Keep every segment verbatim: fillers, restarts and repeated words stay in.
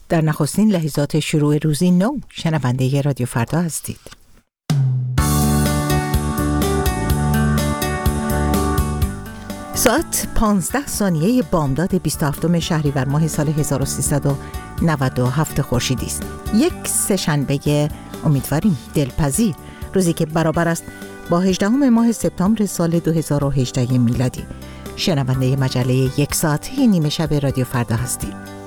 در نخستین لحظات شروع روزی نو شنونده رادیو فردا هستید. ساعت پانزده ثانیه بامداد بیست و هفتم شهریور ماه سال هزار و سیصد و نود و هفت خورشیدی است. یک سه‌شنبه امیدواریم دلپذیر، روزی که برابر است با هجدهم ماه سپتامبر سال دو هزار و هجده میلادی. شنونده مجله یک ساعته نیمه شب رادیو فردا هستید.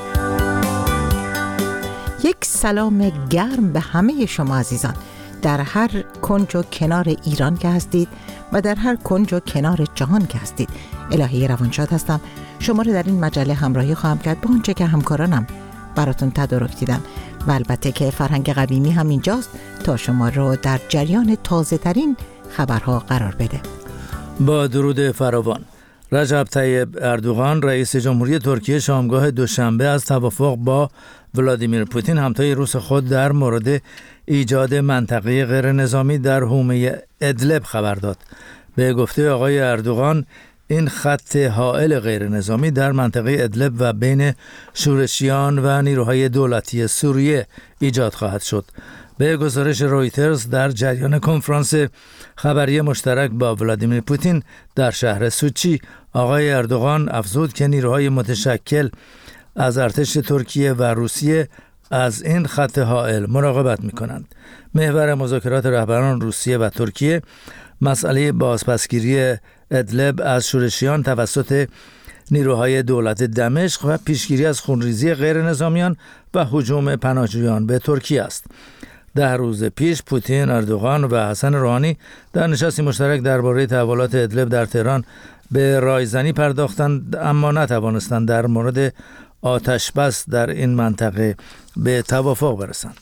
یک سلام گرم به همه شما عزیزان در هر کنج و کنار ایران که هستید و در هر کنج و کنار جهان که هستید. الهی روانشاد هستم، شما رو در این مجله همراهی خواهم کرد با آنچه که همکارانم براتون تدارک دیدن و البته که فرهنگ قویمی هم اینجاست تا شما رو در جریان تازه ترین خبرها قرار بده. با درود فراوان، رجب طیب اردوغان رئیس جمهوری ترکیه شامگاه دوشنبه از توافق با ولادیمیر پوتین همتای روس خود در مورد ایجاد منطقه غیر نظامی در حومه ادلب خبر داد. به گفته آقای اردوغان این خط حائل غیر نظامی در منطقه ادلب و بین شورشیان و نیروهای دولتی سوریه ایجاد خواهد شد. به گزارش رویترز در جریان کنفرانس خبری مشترک با ولادیمیر پوتین در شهر سوچی، آقای اردوغان افزود که نیروهای متشکل از ارتش ترکیه و روسیه از این خط حائل مراقبت می‌کنند. محور مذاکرات رهبران روسیه و ترکیه مسئله بازپسگیری ادلب از شورشیان توسط نیروهای دولت دمشق و پیشگیری از خونریزی غیر نظامیان و هجوم پناهجویان به ترکیه است. ده روز پیش پوتین، اردوغان و حسن روحانی در نشستی مشترک درباره تحولات ادلب در تهران به رایزنی پرداختند، اما نتوانستند در مورد آتش بس در این منطقه به توافق برسند.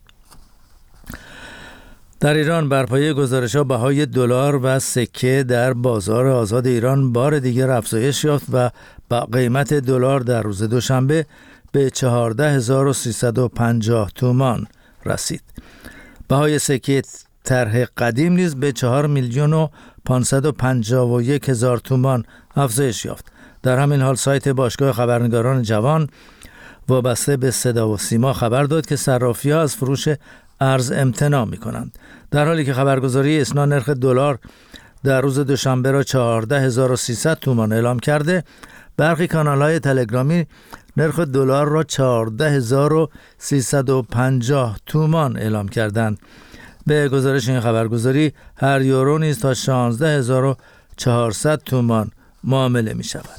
در ایران بر پایه گزارش‌ها بهای دلار و سکه در بازار آزاد ایران بار دیگر افزایش یافت و با قیمت دلار در روز دوشنبه به چهارده هزار و سیصد و پنجاه تومان رسید. بهای سکه طرح قدیم نیز به چهار میلیون و پانصد و پنجاه و یک هزار تومان افزایش یافت. در همین حال سایت باشگاه خبرنگاران جوان وابسته به صدا و سیما خبر داد که صرافی‌ها از فروش ارز امتناع می‌کنند. در حالی که خبرگزاری اسنا نرخ دلار در روز دوشنبه را چهارده هزار و سیصد تومان اعلام کرده، برخی کانال‌های تلگرامی نرخ دلار را چهارده هزار و سیصد و پنجاه تومان اعلام کردند. به گزارش این خبرگزاری هر یورو نیز تا شانزده هزار و چهارصد تومان معامله می شود.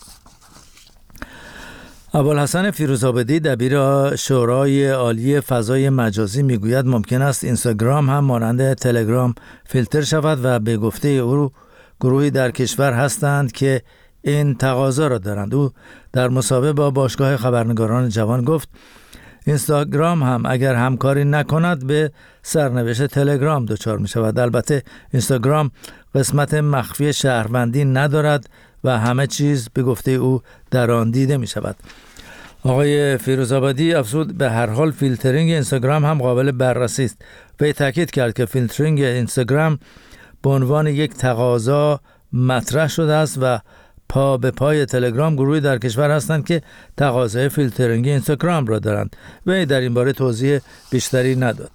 ابوالحسن فیروزآبادی دبیر شورای عالی فضای مجازی می گوید ممکن است اینستاگرام هم مانند تلگرام فیلتر شود و به گفته او گروهی در کشور هستند که این تقاضا را دارند. او در مصاحبه با باشگاه خبرنگاران جوان گفت اینستاگرام هم اگر همکاری نکند به سرنوشت تلگرام دچار می شود. البته اینستاگرام قسمت مخفی شهروندی ندارد و همه چیز به گفته او در آن دیده می شود. آقای فیروزآبادی افزود به هر حال فیلترینگ اینستاگرام هم قابل بررسی است. وی تاکید کرد که فیلترینگ اینستاگرام به عنوان یک تقاضا مطرح شده است و پا به پای تلگرام گروهی در کشور هستند که تقاضای فیلترینگ اینستاگرام را دارند. وی در این باره توضیح بیشتری نداد.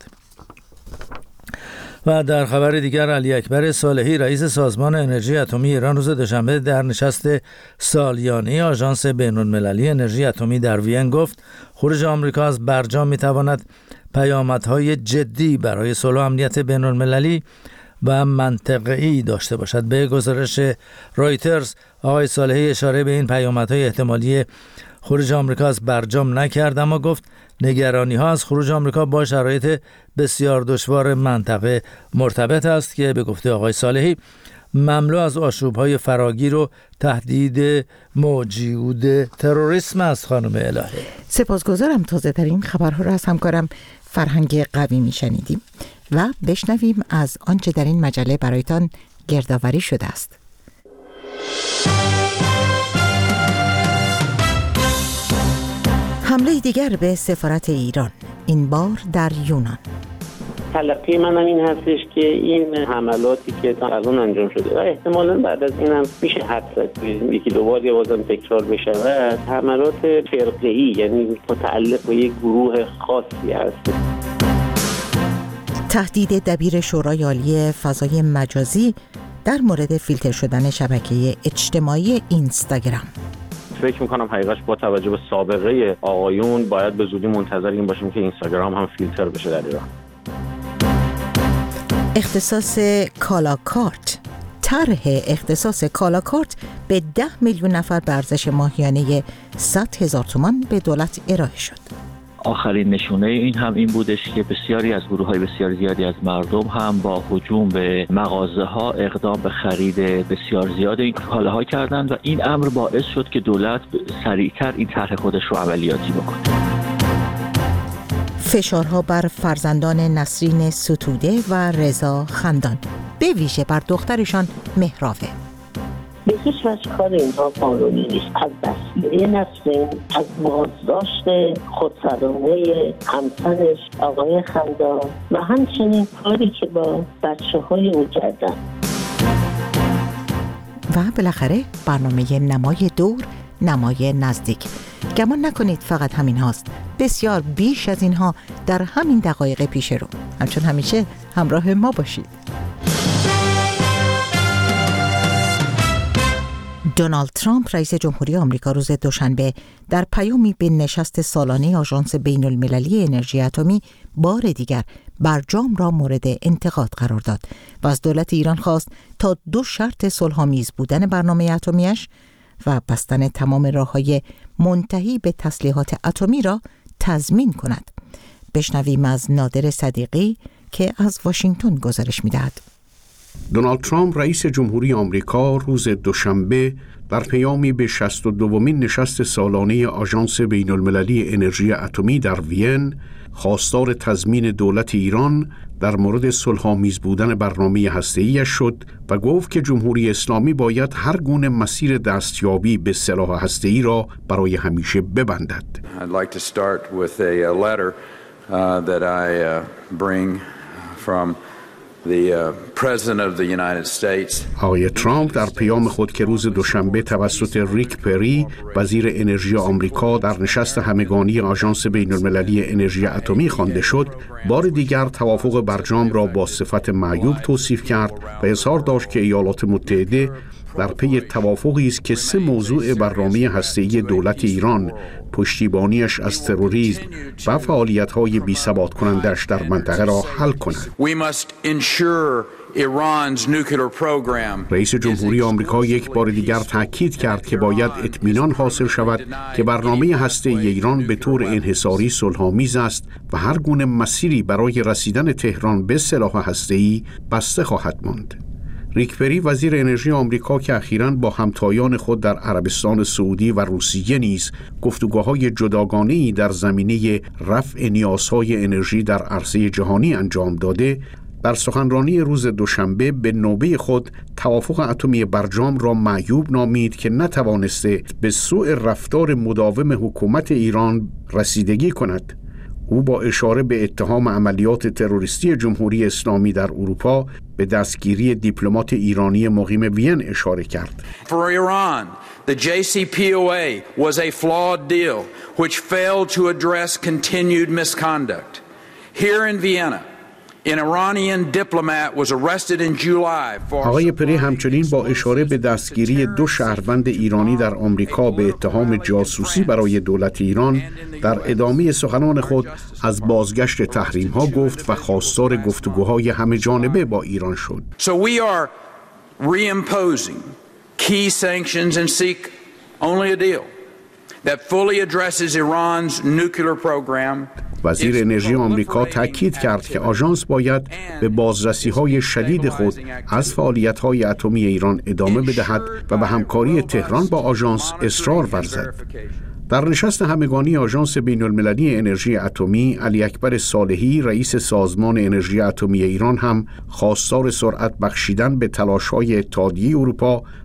و در خبر دیگر علی اکبر صالحی رئیس سازمان انرژی اتمی ایران روز دوشنبه در نشست سالیانه آژانس بین‌المللی انرژی اتمی در وین گفت خروج آمریکا از برجام میتواند پیامدهای جدی برای صلح و امنیت بین‌المللی و منطقه‌ای داشته باشد. به گزارش رویترز آقای صالحی اشاره به این پیامدهای احتمالی خروج آمریکا از برجام نکرد، اما گفت نگرانی‌ها از خروج آمریکا با شرایط بسیار دشوار منطقه مرتبط است که به گفته آقای صالحی مملو از آشوب‌های فراگیر و تهدید موجود تروریسم است. خانم الهه سپاسگزارم. تازه ترین خبرها را از همکارم فرهنگ قویمی شنیدیم و بشنویم از آنچه در این مجله برایتان گردآوری شده است. حمله دیگر به سفارت ایران، این بار در یونان. تلقی منم این هستش که این حملاتی که تا الان انجام شده و احتمالاً بعد از این هم میشه حد زد یکی دو بار یه بازم تکرار بشود، حملات فرقه‌ای، یعنی متعلق به یک گروه خاصی هست. تهدید دبیر شورای عالی فضای مجازی در مورد فیلتر شدن شبکه اجتماعی اینستاگرام. فکر میکنم حقیقتش با توجه به سابقه آقایون باید به زودی منتظر این باشیم که اینستاگرام هم فیلتر بشه در ایران. اختصاص کالاکارت. طرح اختصاص کالاکارت به ده میلیون نفر به ارزش ماهیانه صد هزار تومان به دولت ارائه شد. آخرین نشونه این هم این بودش که بسیاری از گروه‌های بسیار زیادی از مردم هم با هجوم به مغازه‌ها اقدام به خرید بسیار زیاد این کالاها کردند و این امر باعث شد که دولت سریعتر این طرح خودش رو عملیاتی بکنه. فشارها بر فرزندان نسرین ستوده و رضا خندان، به ویژه بر دخترشان مهراوه. به هیچ وجه کار اینها قانونی نیست. از دستگیری نسرین، از بازداشت خودسرانه همسرش آقای خندان و همچنین کاری که با بچه های او کردن. و بالاخره برنامه نمای دور، نمای نزدیک. گمان نکنید فقط همین هاست، بسیار بیش از اینها در همین دقایق پیش رو. همچون همیشه همراه ما باشید. دونالد ترامپ رئیس جمهوری آمریکا روز دوشنبه در پیامی به نشست سالانه آژانس بین المللی انرژی اتمی بار دیگر برجام را مورد انتقاد قرار داد و از دولت ایران خواست تا دو شرط صلح‌آمیز بودن برنامه اتمیش و بستن تمام راه‌های منتهی به تسلیحات اتمی را تضمین کند. بشنویم از نادر صدیقی که از واشنگتن گزارش می‌دهد. دونالد ترامپ رئیس جمهوری آمریکا روز دوشنبه در پیامی به شصت و دومین نشست سالانه آژانس بین المللی انرژی اتمی در وین خواستار تضمین دولت ایران در مورد صلح‌آمیز بودن برنامه هسته‌ایش شد و گفت که جمهوری اسلامی باید هر گونه مسیر دستیابی به سلاح هسته‌ای را برای همیشه ببندد. I'd like to start with a letter uh, that I uh, bring from the uh, President of the United States. آقای ترامپ در پیام خود که روز دوشنبه توسط ریک پری وزیر انرژی آمریکا در نشست همگانی آژانس بین المللی انرژی اتمی خوانده شد، بار دیگر توافق برجام را با صفت معیوب توصیف کرد و اظهار داشت که ایالات متحده در پی توافقی است که سه موضوع برنامه هسته‌ای دولت ایران، پشتیبانیش از تروریسم و فعالیت‌های بی‌ثبات کننده‌اش در منطقه را حل کند. رئیس جمهوری آمریکا یک بار دیگر تاکید کرد که باید اطمینان حاصل شود که برنامه هسته‌ای ایران به طور انحصاری صلح‌آمیز است و هر گونه مسیری برای رسیدن تهران به سلاح هسته‌ای بسته خواهد ماند. ریک پری وزیر انرژی آمریکا که اخیراً با همتایان خود در عربستان سعودی و روسیه نیز گفتگوهای جداگانه‌ای در زمینه رفع نیازهای انرژی در عرصه جهانی انجام داده، در سخنرانی روز دوشنبه به نوبه خود توافق اتمی برجام را معیوب نامید که نتوانسته به سوء رفتار مداوم حکومت ایران رسیدگی کند. او با اشاره به اتهام عملیات تروریستی جمهوری اسلامی در اروپا به دستگیری دیپلمات ایرانی مقیم وین اشاره کرد. For Iran, the J C P O A was a flawed deal which failed to address continued misconduct. Here in Vienna, an Iranian diplomat was arrested in July for آقای پری همچنین با اشاره به دستگیری دو شهروند ایرانی در آمریکا به اتهام جاسوسی برای دولت ایران در ادامه سخنان خود از بازگشت تحریم‌ها گفت و خواستار گفتگوهای همه جانبه با ایران شد. So we are reimposing key sanctions and seek only a deal that fully addresses Iran's nuclear program. وزیر انرژی آمریکا تاکید کرد که آژانس باید به بازرسی‌های شدید خود از فعالیت‌های اتمی ایران ادامه بدهد و به همکاری تهران با آژانس اصرار ورزد. در نشست همگانی آژانس بین المللی انرژی اتمی، علی اکبر صالحی رئیس سازمان انرژی اتمی ایران هم خواستار سرعت بخشیدن به تلاش‌های اتحادیه اروپا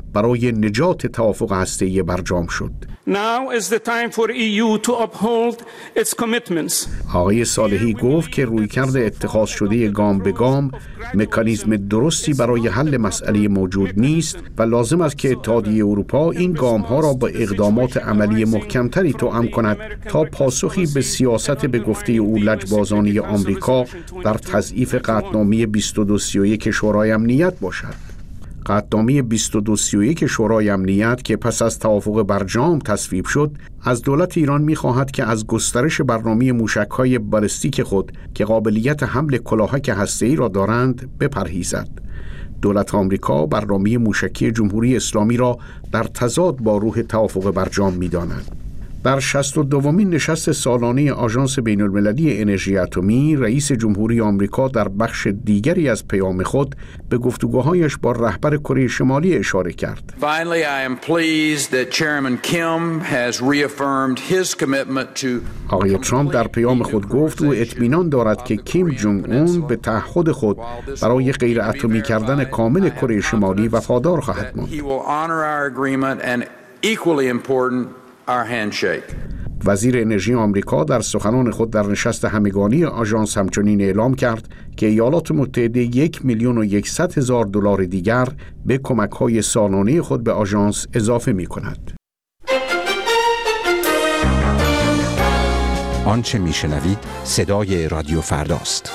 برای نجات توافق هسته‌ای برجام شد. Now is the time for E U to uphold its commitments. آقای صالحی گفت که رویکرد اتخاذ شده گام به گام مکانیزم درستی برای حل مسئله موجود نیست و لازم است که اتحادیه اروپا این گام‌ها را با اقدامات عملی محکمتری توأم کند تا پاسخی به سیاست به گفته او لجبازانی آمریکا در تضعیف قطعنامه بیست و دو سی و یک شورای امنیت باشد. قطعنامه بیست و دو سی و یک شورای امنیت که پس از توافق برجام تصویب شد، از دولت ایران می‌خواهد که از گسترش برنامه موشک‌های بالستیک خود که قابلیت حمل کلاهک هسته‌ای را دارند بپرهیزد. دولت آمریکا برنامه موشکی جمهوری اسلامی را در تضاد با روح توافق برجام می‌داند. در شصت و دومین نشست سالانه آژانس بین‌المللی انرژی اتمی، رئیس جمهوری آمریکا در بخش دیگری از پیام خود به گفتگوهایش با رهبر کره شمالی اشاره کرد. Finally, I am pleased that Chairman Kim has reaffirmed his commitment to آقای ترامپ در پیام خود گفت او اطمینان دارد که کیم جونگ اون به تعهد خود برای غیر اتمی کردن کامل کره شمالی وفادار خواهد ماند. He will honor our agreement and equally important our handshake. وزیر انرژی آمریکا در سخنان خود در نشست همگانی آژانس همچنین اعلام کرد که ایالات متحده یک میلیون و یکصد هزار دلار دیگر به کمک‌های سالانه خود به آژانس اضافه می‌کند. آنچه می‌شنوید صدای رادیو فرداست.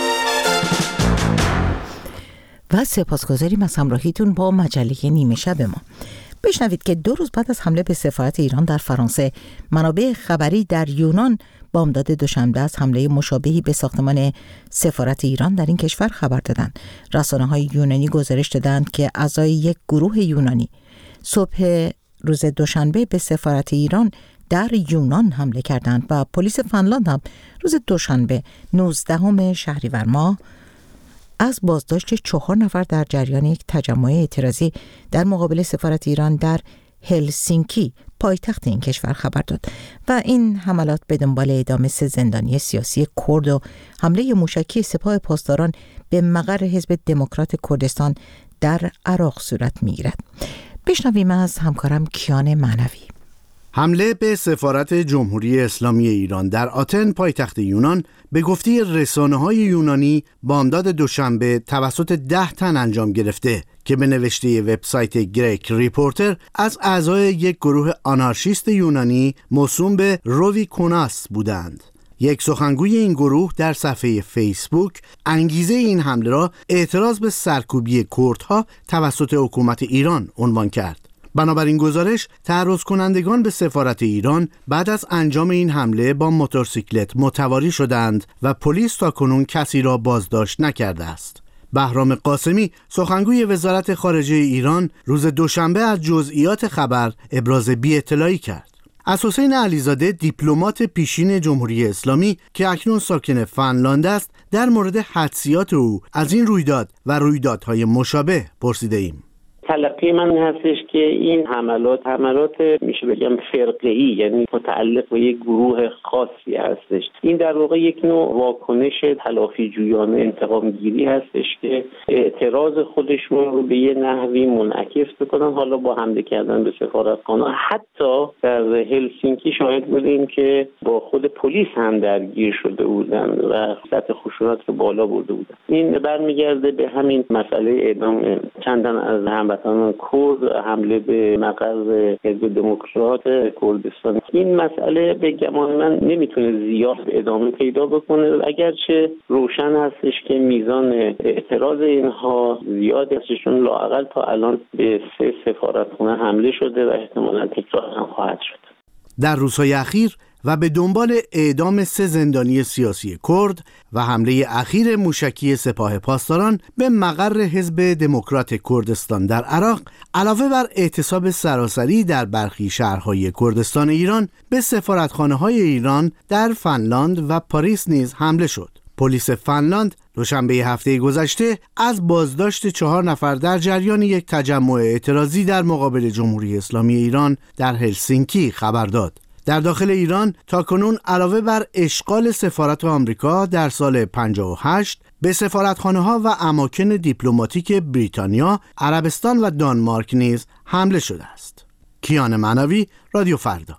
و سپاسگزاریم از همراهیتون با مجله نیمه شب ما. بشنوید که دو روز بعد از حمله به سفارت ایران در فرانسه، منابع خبری در یونان بامداد دوشنبه از حمله مشابهی به ساختمان سفارت ایران در این کشور خبر دادند. رسانه‌های یونانی گزارش دادند که اعضای یک گروه یونانی صبح روز دوشنبه به سفارت ایران در یونان حمله کردند و پلیس فنلاند هم روز دوشنبه نوزدهم شهریور ماه از بازداشت چهار نفر در جریان یک تجمع اعتراضی در مقابل سفارت ایران در هلسینکی پایتخت این کشور خبر داد و این حملات به دنبال اعدام سه زندانی سیاسی کرد و حمله موشکی سپاه پاسداران به مقر حزب دموکرات کردستان در عراق صورت می‌گیرد. بشنویم از همکارم کیان معنوی. حمله به سفارت جمهوری اسلامی ایران در آتن پایتخت یونان به گفته رسانه‌های یونانی بامداد دوشنبه توسط ده تن انجام گرفته که به نوشته وبسایت گریک ریپورتر از اعضای یک گروه آنارشیست یونانی موسوم به روی کوناس بودند. یک سخنگوی این گروه در صفحه فیسبوک انگیزه این حمله را اعتراض به سرکوبی کردها توسط حکومت ایران عنوان کرد. بنابراین گزارش، تعرض کنندگان به سفارت ایران بعد از انجام این حمله با موتورسیکلت متواری شدند و پلیس تاکنون کسی را بازداشت نکرده است. بهرام قاسمی، سخنگوی وزارت خارجه ایران، روز دوشنبه از جزئیات خبر ابراز بی‌اطلاعی کرد. از حسین علیزاده، دیپلمات پیشین جمهوری اسلامی که اکنون ساکن فنلاند است، در مورد حدسیات او از این رویداد و رویدادهای مشابه پرسیده ایم. تلقی من هستش که این حملات حملات میشه بگم فرقه‌ای، یعنی متعلق به یک گروه خاصی هستش. این در واقع یک نوع واکنش تلافی جویانه انتقام گیری هستش که اعتراض خودشون رو به یه نحوی منعکس بکنن، حالا با حمله کردن به سفارتخانه. حتی در هلسینکی شاهد بودیم که با خود پلیس هم درگیر شده بودن و سطح خشونت رو بالا برده بودن. این برمیگرده به همین مسئله اعدام چندان از هموطنان کرد، حمله به مقر حزب دموکرات کردستان. این مسئله به گمان من نمیتونه زیاد ادامه پیدا بکنه، اگرچه روشن هستش که میزان اعتراض اینها زیاد هستش، چون لااقل تا الان به سه سفارتخانه حمله شده و احتمالاً تکرار هم خواهد شد. در روزهای اخیر و به دنبال اعدام سه زندانی سیاسی کرد و حمله اخیر موشکی سپاه پاسداران به مقر حزب دموکرات کردستان در عراق، علاوه بر اعتصاب سراسری در برخی شهرهای کردستان ایران، به سفارتخانه‌های ایران در فنلاند و پاریس نیز حمله شد. پلیس فنلاند دوشنبه هفته گذشته از بازداشت چهار نفر در جریان یک تجمع اعتراضی در مقابل جمهوری اسلامی ایران در هلسینکی خبر داد. در داخل ایران تاکنون علاوه بر اشغال سفارت آمریکا در سال پنجاه و هشت به سفارتخانه‌ها و اماکن دیپلماتیک بریتانیا، عربستان و دانمارک نیز حمله شده است. کیان معنوی، رادیو فردا.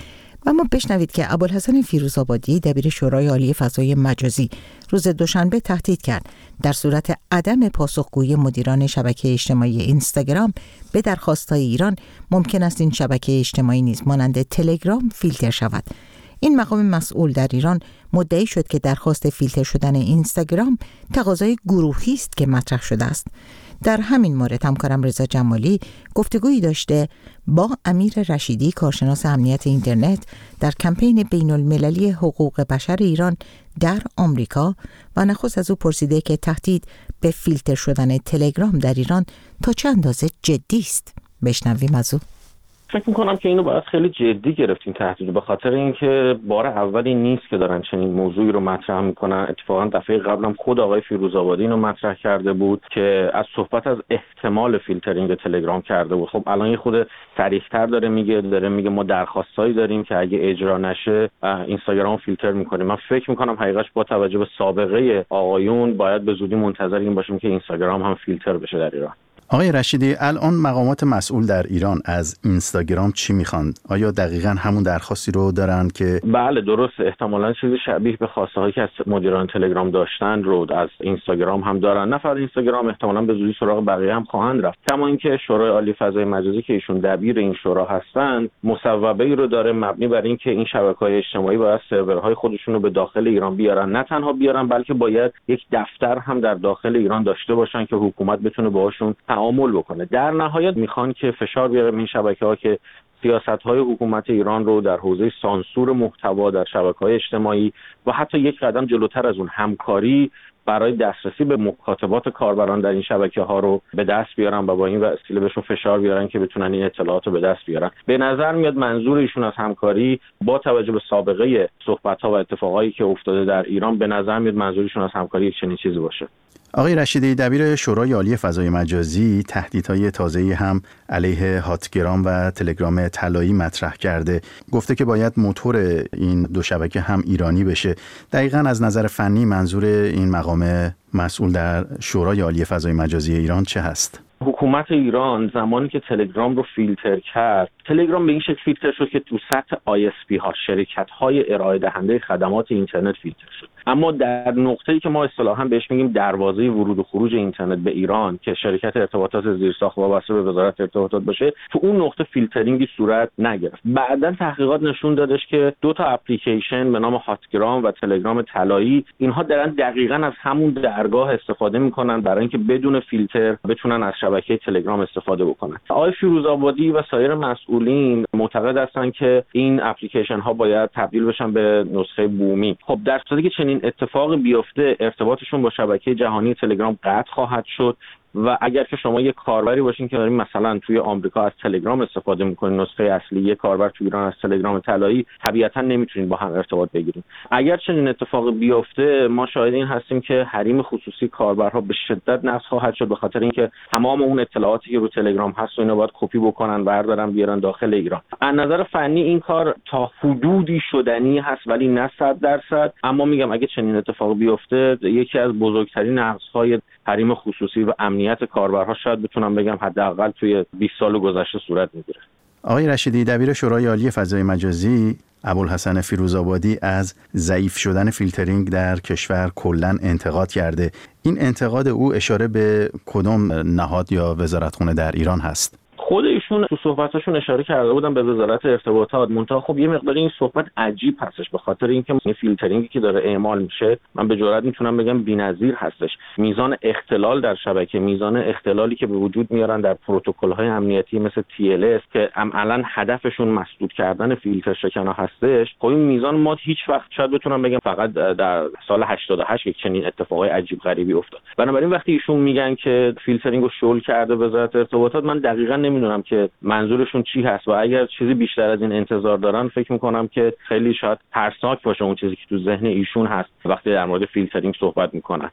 و ما بشنوید که ابوالحسن فیروزآبادی دبیر شورای عالی فضای مجازی روز دوشنبه تهدید کرد در صورت عدم پاسخگویی مدیران شبکه اجتماعی اینستاگرام به درخواست‌های ایران ممکن است این شبکه اجتماعی نیز مانند تلگرام فیلتر شود. این مقام مسئول در ایران مدعی شد که درخواست فیلتر شدن اینستاگرام تقاضای گروهی است که مطرح شده است. در همین مورد همکارم رضا جمالی گفتگویی داشته با امیر رشیدی، کارشناس امنیت اینترنت در کمپین بین المللی حقوق بشر ایران در آمریکا و نخست از او پرسیده که تهدید به فیلتر شدن تلگرام در ایران تا چه اندازه جدی است. بشنویم از او. فکر میکنم که اینو باید خیلی جدی گرفتیم تهدید، به خاطر اینکه بار اولی نیست که دارن چنین موضوعی رو مطرح میکنن. اتفاقا دفعه قبلم خود آقای فیروزآبادی اینو مطرح کرده بود که از صحبت از احتمال فیلترینگ تلگرام کرده بود. خب الان یه خود صریح‌تر داره میگه داره میگه ما درخواستایی داریم که اگه اجرا نشه اینستاگرام فیلتر میکنیم. من فکر میکنم حقیقتش با توجه به سابقه آقایون باید به زودی منتظر این باشیم که اینستاگرام هم فیلتر بشه در ایران. آقای رشیدی، الان مقامات مسئول در ایران از اینستاگرام چی میخوان؟ آیا دقیقاً همون درخواستی رو دارن که بله درست، احتمالاً چیزی شبیه به خواسته هایی که از مدیران تلگرام داشتن رو از اینستاگرام هم دارن. نه فقط اینستاگرام، احتمالاً به زودی سراغ بقیه هم خواهند رفت. کما اینکه شورای عالی فضای مجازی که ایشون دبیر این شورا هستن مصوبه‌ای رو داره مبنی بر اینکه این شبکه‌های اجتماعی باید سرورهای خودشون رو به داخل ایران بیارن. نه تنها بیارن بلکه باید یک دفتر هم در داخل ایران داشته باشن که حکومت بتونه باهاشون تعامل بکنه. در نهایت میخوان که فشار بیاره این شبکه‌ها که سیاست‌های حکومت ایران رو در حوزه سانسور محتوا در شبکه‌های اجتماعی و حتی یک قدم جلوتر از اون همکاری برای دسترسی به مکاتبات کاربران در این شبکه‌ها رو به دست بیارن و با این وسیله بهشون فشار بیارن که بتونن این اطلاعات رو به دست بیارن. به نظر میاد منظور ایشون از همکاری با توجه به سابقه صحبت‌ها و اتفاقایی که افتاده در ایران، به نظر میاد منظورشون از همکاری یک چنین چیزی باشه. آقای رشیدی، دبیر شورای عالی فضای مجازی تهدیدهای تازه‌ای هم علیه هاتگرام و تلگرام طلایی مطرح کرده. گفته که باید موتور این دو شبکه هم ایرانی بشه. دقیقاً از نظر فنی منظور این مقام مسئول در شورای عالی فضای مجازی ایران چه هست؟ حکومت ایران زمانی که تلگرام رو فیلتر کرد، تلگرام به این شکل فیلتر شد که تو سطح آی اس پی ها، شرکت های ارائه دهنده خدمات اینترنت فیلتر شد. اما در نقطه‌ای که ما اصطلاحاً بهش میگیم دروازه ورود و خروج اینترنت به ایران که شرکت ارتباطات زیرساخت وابسته به وزارت ارتباطات باشه، تو اون نقطه فیلترینگی صورت نگرفت. بعداً تحقیقات نشون دادش که دو تا اپلیکیشن به نام هاتگرام و تلگرام طلایی، اینها دارن دقیقاً از همون درگاه استفاده میکنن برای اینکه بدون فیلتر بتونن از شبکه تلگرام استفاده بکنن. آقای فیروزآبادی و سایر مسئولین معتقد هستن که این اپلیکیشن ها باید تبدیل بشن به نسخه بومی. خب در صورتی که چنین اتفاقی بیفته، ارتباطشون با شبکه جهانی تلگرام قطع خواهد شد و اگر که شما یک کاربری باشین که دارین مثلا توی آمریکا از تلگرام استفاده میکنین، نسخه اصلی یک کاربر توی ایران از تلگرام طلایی، طبیعتا نمیتونین با هم ارتباط بگیرین. اگر چنین اتفاقی بیفته، ما شاهد این هستیم که حریم خصوصی کاربرها به شدت نقض خواهد شد، به خاطر اینکه تمام اون اطلاعاتی که رو تلگرام هست و اینا باید کپی بکنن، بردارن بیارن داخل ایران. از نظر فنی این کار تا حدودی شدنی هست ولی نه صد درصد. اما میگم اگه چنین اتفاقی بیفته، یکی از بزرگترین نقض‌های حریم خصوصی و امنیت کاربرها شاید بتونم بگم حداقل توی بیست سال گذشته صورت میگیره. آقای رشیدی، دبیر شورای عالی فضای مجازی ابوالحسن فیروزآبادی از ضعیف شدن فیلترینگ در کشور کلاً انتقاد کرده. این انتقاد او اشاره به کدام نهاد یا وزارتخونه در ایران هست؟ خود ایشون تو صحبتاشون اشاره کرده بودن به وزارت ارتباطات. منتها خب یه مقدار این صحبت عجیب هستش، به خاطر اینکه این فیلترینگی که داره اعمال میشه، من به جرئت میتونم بگم بی‌نظیر هستش. میزان اختلال در شبکه، میزان اختلالی که به وجود میارن در پروتکل‌های امنیتی مثل تی ال اس که عملاً هدفشون مسدود کردن فیلتر شکن‌ها هستش، خب این میزان ما هیچ وقت شاید بتونم بگم فقط در سال هشتاد و هشت یک چنین اتفاقای عجیب غریبی افتاد. بنابراین وقتی ایشون میگن که فیلترینگ رو شل کرده وزارت ارتباطات، من دقیقاً نمیدونم که منظورشون چی هست و اگر چیزی بیشتر از این انتظار دارن، فکر میکنم که خیلی شاید ترسناک باشه اون چیزی که تو ذهن ایشون هست وقتی در مورد فیلترینگ صحبت میکنن.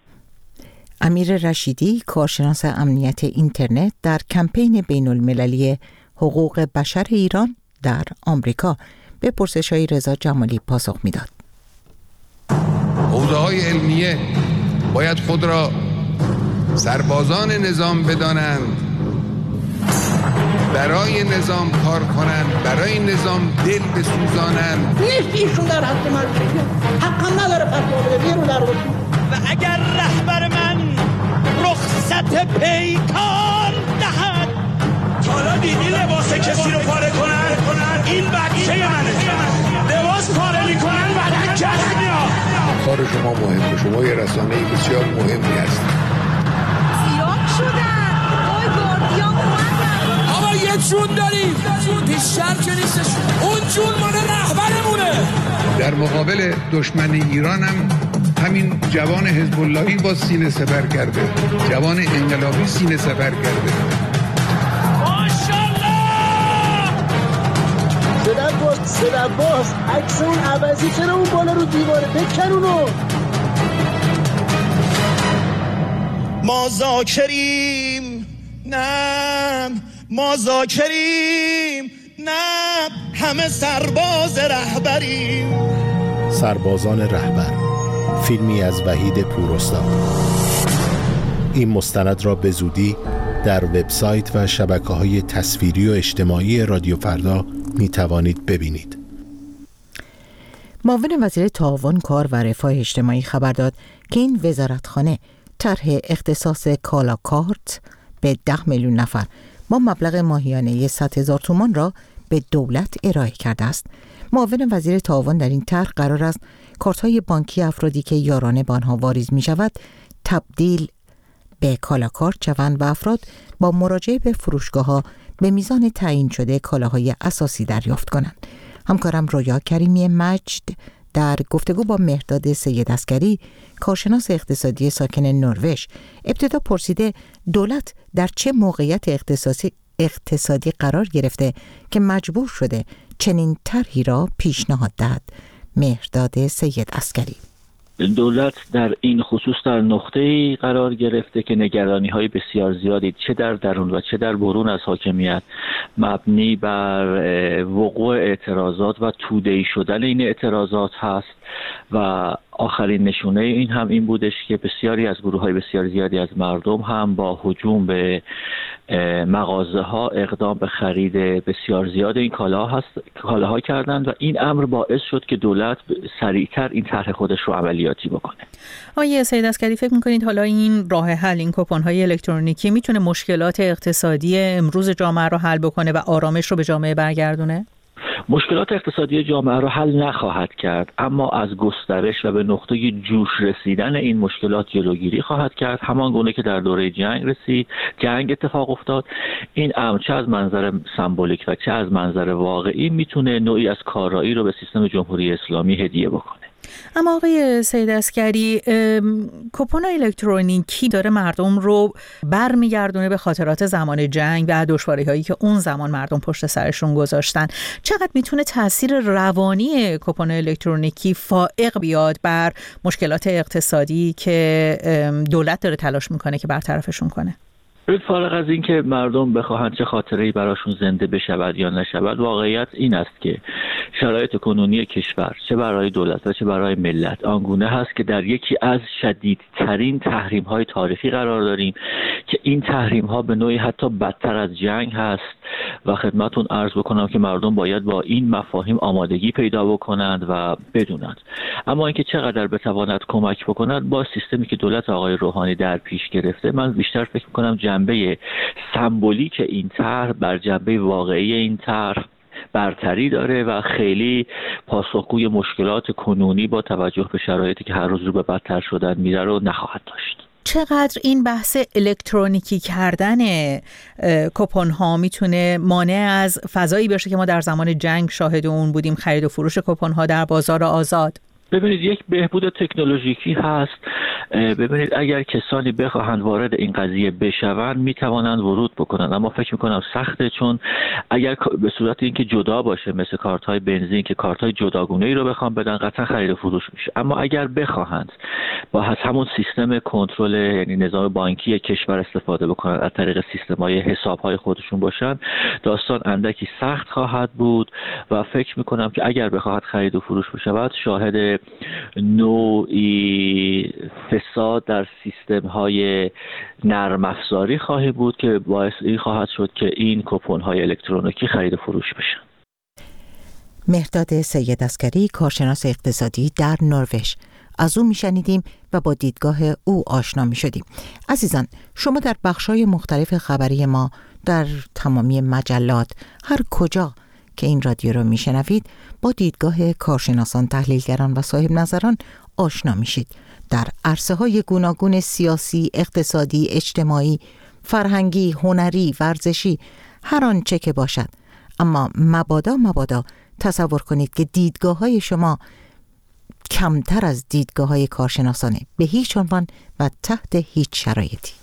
امیر رشیدی، کارشناس امنیت اینترنت در کمپین بین المللی حقوق بشر ایران در آمریکا، به پرسش‌های رضا جمالی پاسخ میداد. حوزه‌های علمیه باید خود را سربازان نظام بدانند، برای نظام کار کنند، برای نظام دل بسوزانند. نیست ایشون در حد من حقا نداره فتوا بده، بیرون در باشید. و اگر رهبر من رخصت پیکار دهد، حالا دیدی لباس کسی رو پاره کنن؟ این بچه منه، لباس پاره میکنن بعدن کسی میاد. کار شما مهمه، شما یه رسانه‌ای بسیار مهمی هست. سیاه شدن آی گاردیان اومدن. آقا یه جون داریم، بیشتر که نیستش، اون جون مال رهبرمونه. در مقابل دشمن ایران هم همین جوان حزب اللهی با سینه سپر کرده، جوان انقلابی سینه سپر کرده. سر عباس عکس اون عوضی چرا اون بالا رو دیواره بکن اونو. ما ذاکریم نه، ما ذاکریم نه، همه سرباز رهبریم. سربازان رهبر، فیلمی از وحید پوراستاد. این مستند را به زودی در وبسایت و شبکه‌های تصویری و اجتماعی رادیو فردا می توانید ببینید. معاون وزیر تعاون، کار و رفاه اجتماعی خبر داد که این وزارتخانه طرح اختصاص کالا کارت به ده میلیون نفر با مبلغ ماهیانه صد هزار تومان را به دولت ارائه کرده است. معاون وزیر تعاون در این طرح قرار است کارت‌های بانکی افرادی که یارانه به آنها واریز می شود تبدیل به کالا کارت شوند و افراد با مراجعه به فروشگاه‌ها به میزان تعیین شده کالاهای اساسی دریافت کنند. همکارم رویا کریمی مجد در گفتگو با مهرداد سید عسکری، کارشناس اقتصادی ساکن نروژ، ابتدا پرسیده دولت در چه موقعیت اقتصادی اقتصادی قرار گرفته که مجبور شده چنین طرحی را پیشنهاد دهد. مهرداد سید عسکری: دولت در این خصوص در نقطه‌ای قرار گرفته که نگرانی‌های بسیار زیادی چه در درون و چه در برون از حاکمیت مبنی بر وقوع اعتراضات و توده‌ای شدن این اعتراضات هست و آخرین نشونه این هم این بودش که بسیاری از گروه‌های بسیار زیادی از مردم هم با هجوم به مغازه‌ها اقدام به خرید بسیار زیاد این کالاها هست کالاها کردند و این امر باعث شد که دولت سریعتر این طرح خودش رو عملیاتی بکنه. آقای سید عسکری، فکر می‌کنید حالا این راه حل، این کوپن‌های الکترونیکی میتونه مشکلات اقتصادی امروز جامعه رو حل بکنه و آرامش رو به جامعه برگردونه؟ مشکلات اقتصادی جامعه را حل نخواهد کرد، اما از گسترش و به نقطه جوش رسیدن این مشکلات جلوگیری خواهد کرد، همان گونه که در دوره جنگ رسید جنگ اتفاق افتاد. این امر چه از منظر سمبولیک و چه از منظر واقعی میتونه نوعی از کارایی رو به سیستم جمهوری اسلامی هدیه بکنه. اما آقای سید عسکری، کوپن الکترونیکی داره مردم رو برمیگردونه به خاطرات زمان جنگ و دشواری‌هایی که اون زمان مردم پشت سرشون گذاشتن. چقدر میتونه تاثیر روانی کوپن الکترونیکی فائق بیاد بر مشکلات اقتصادی که دولت داره تلاش میکنه که برطرفشون کنه؟ فارغ از این که مردم بخواهند چه خاطره‌ای براشون زنده بشود یا نشود، واقعیت این است که شرایط کنونی کشور چه برای دولت و چه برای ملت آنگونه هست که در یکی از شدیدترین تحریم‌های تاریخی قرار داریم که این تحریم‌ها به نوعی حتی بدتر از جنگ هست و خدمتون عرض بکنم که مردم باید با این مفاهیم آمادگی پیدا بکنند و بدونند. اما اینکه چقدر بتواند کمک بکند با سیستمی که دولت آقای روحانی در پیش گرفته، من بیشتر فکر می‌کنم جنبه سمبولیک این طرح بر جنبه واقعی این طرح برتری داره و خیلی پاسخگوی مشکلات کنونی با توجه به شرایطی که هر روز رو به بدتر شدن میره رو نخواهد داشت. چقدر این بحث الکترونیکی کردن کوپن ها میتونه مانع از فضایی باشه که ما در زمان جنگ شاهد اون بودیم، خرید و فروش کوپن ها در بازار آزاد؟ ببینید یک بهبود تکنولوژیکی هست. ببینید اگر کسانی بخواهند وارد این قضیه بشوند میتوانند ورود بکنند، اما فکر میکنم سخته، چون اگر به صورت اینکه جدا باشه مثل کارت های بنزین که کارت های جداگونه ای رو بخوام بدن قطعا خرید و فروش میشه. اما اگر بخواهند با همون سیستم کنترل یعنی نظام بانکی کشور استفاده بکنند، از طریق سیستم های حساب های خودشون باشن، داستان اندکی سخت خواهد بود و فکر میکنم که اگر بخواهد خرید و فروش بشود شاهد نوعی فساد در سیستم های نرم افزاری خواهی بود که باعث این خواهد شد که این کوپن های الکترونیکی خرید و فروش بشن. مهرداد سید عسگری، کارشناس اقتصادی در نروژ، از او میشنیدیم و با دیدگاه او آشنا میشدیم. عزیزان، شما در بخش‌های مختلف خبری ما در تمامی مجلات، هر کجا که این رادیو رو میشنوید، با دیدگاه کارشناسان، تحلیلگران و صاحب نظران آشنا میشید. در عرصه‌های گوناگون سیاسی، اقتصادی، اجتماعی، فرهنگی، هنری، ورزشی، هر آنچه که باشد. اما مبادا مبادا تصور کنید که دیدگاه‌های شما کمتر از دیدگاه‌های کارشناسانه، به هیچ عنوان و تحت هیچ شرایطی.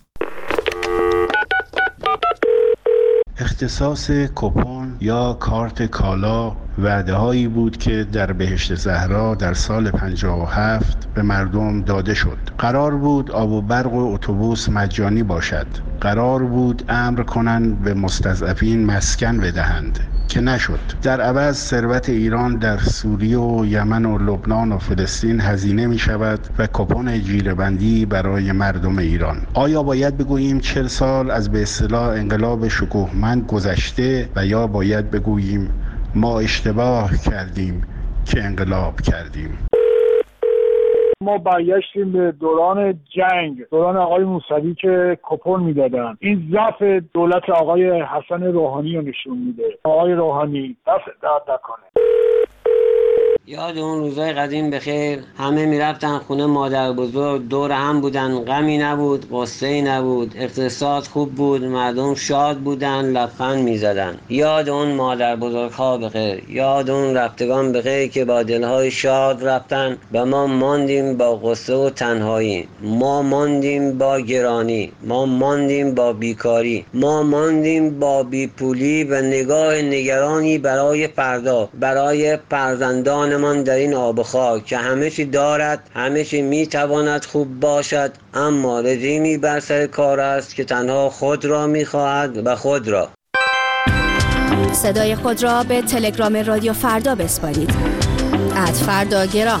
اختصاص کوپن یا کارت کالا وعده هایی بود که در بهشت زهرا در سال پنجاه و هفت به مردم داده شد. قرار بود آب و برق و اتوبوس مجانی باشد. قرار بود امر کنند به مستضعفین مسکن بدهند که نشد. در عوض ثروت ایران در سوریه و یمن و لبنان و فلسطین هزینه می شود و کوپن جیره‌بندی برای مردم ایران. آیا باید بگوییم چهل سال از به اصطلاح انقلاب شکوهمند گذشته و یا باید بگوییم ما اشتباه کردیم که انقلاب کردیم؟ ما برگشتیم به دوران جنگ، دوران آقای موسوی که کوپن میدادن. این ضعف دولت آقای حسن روحانی رو نشون میده. آقای روحانی دست درد نکنه. یاد اون روزای قدیم بخیر، همه میرفتن خونه مادر بزرگ، دور هم بودن، غمی نبود، غصه‌ای نبود، اقتصاد خوب بود، مردم شاد بودن، لبخند میزدن. یاد اون مادر بزرگ ها بخیر، یاد اون رفتگان بخیر که با دلهای شاد رفتن و ما ماندیم با غصه و تنهایی، ما ماندیم با گرانی، ما ماندیم با بیکاری، ما ماندیم با بیپولی و نگاه نگرانی برای فردا، برای فرزندان من در این آب و خاک که همه چی دارد، همه چی میتواند خوب باشد، اما رژیمی بر سر کار است که تنها خود را میخواهد و خود را. صدای خود را به تلگرام رادیو فردا بسپارید. ات فردا گرام.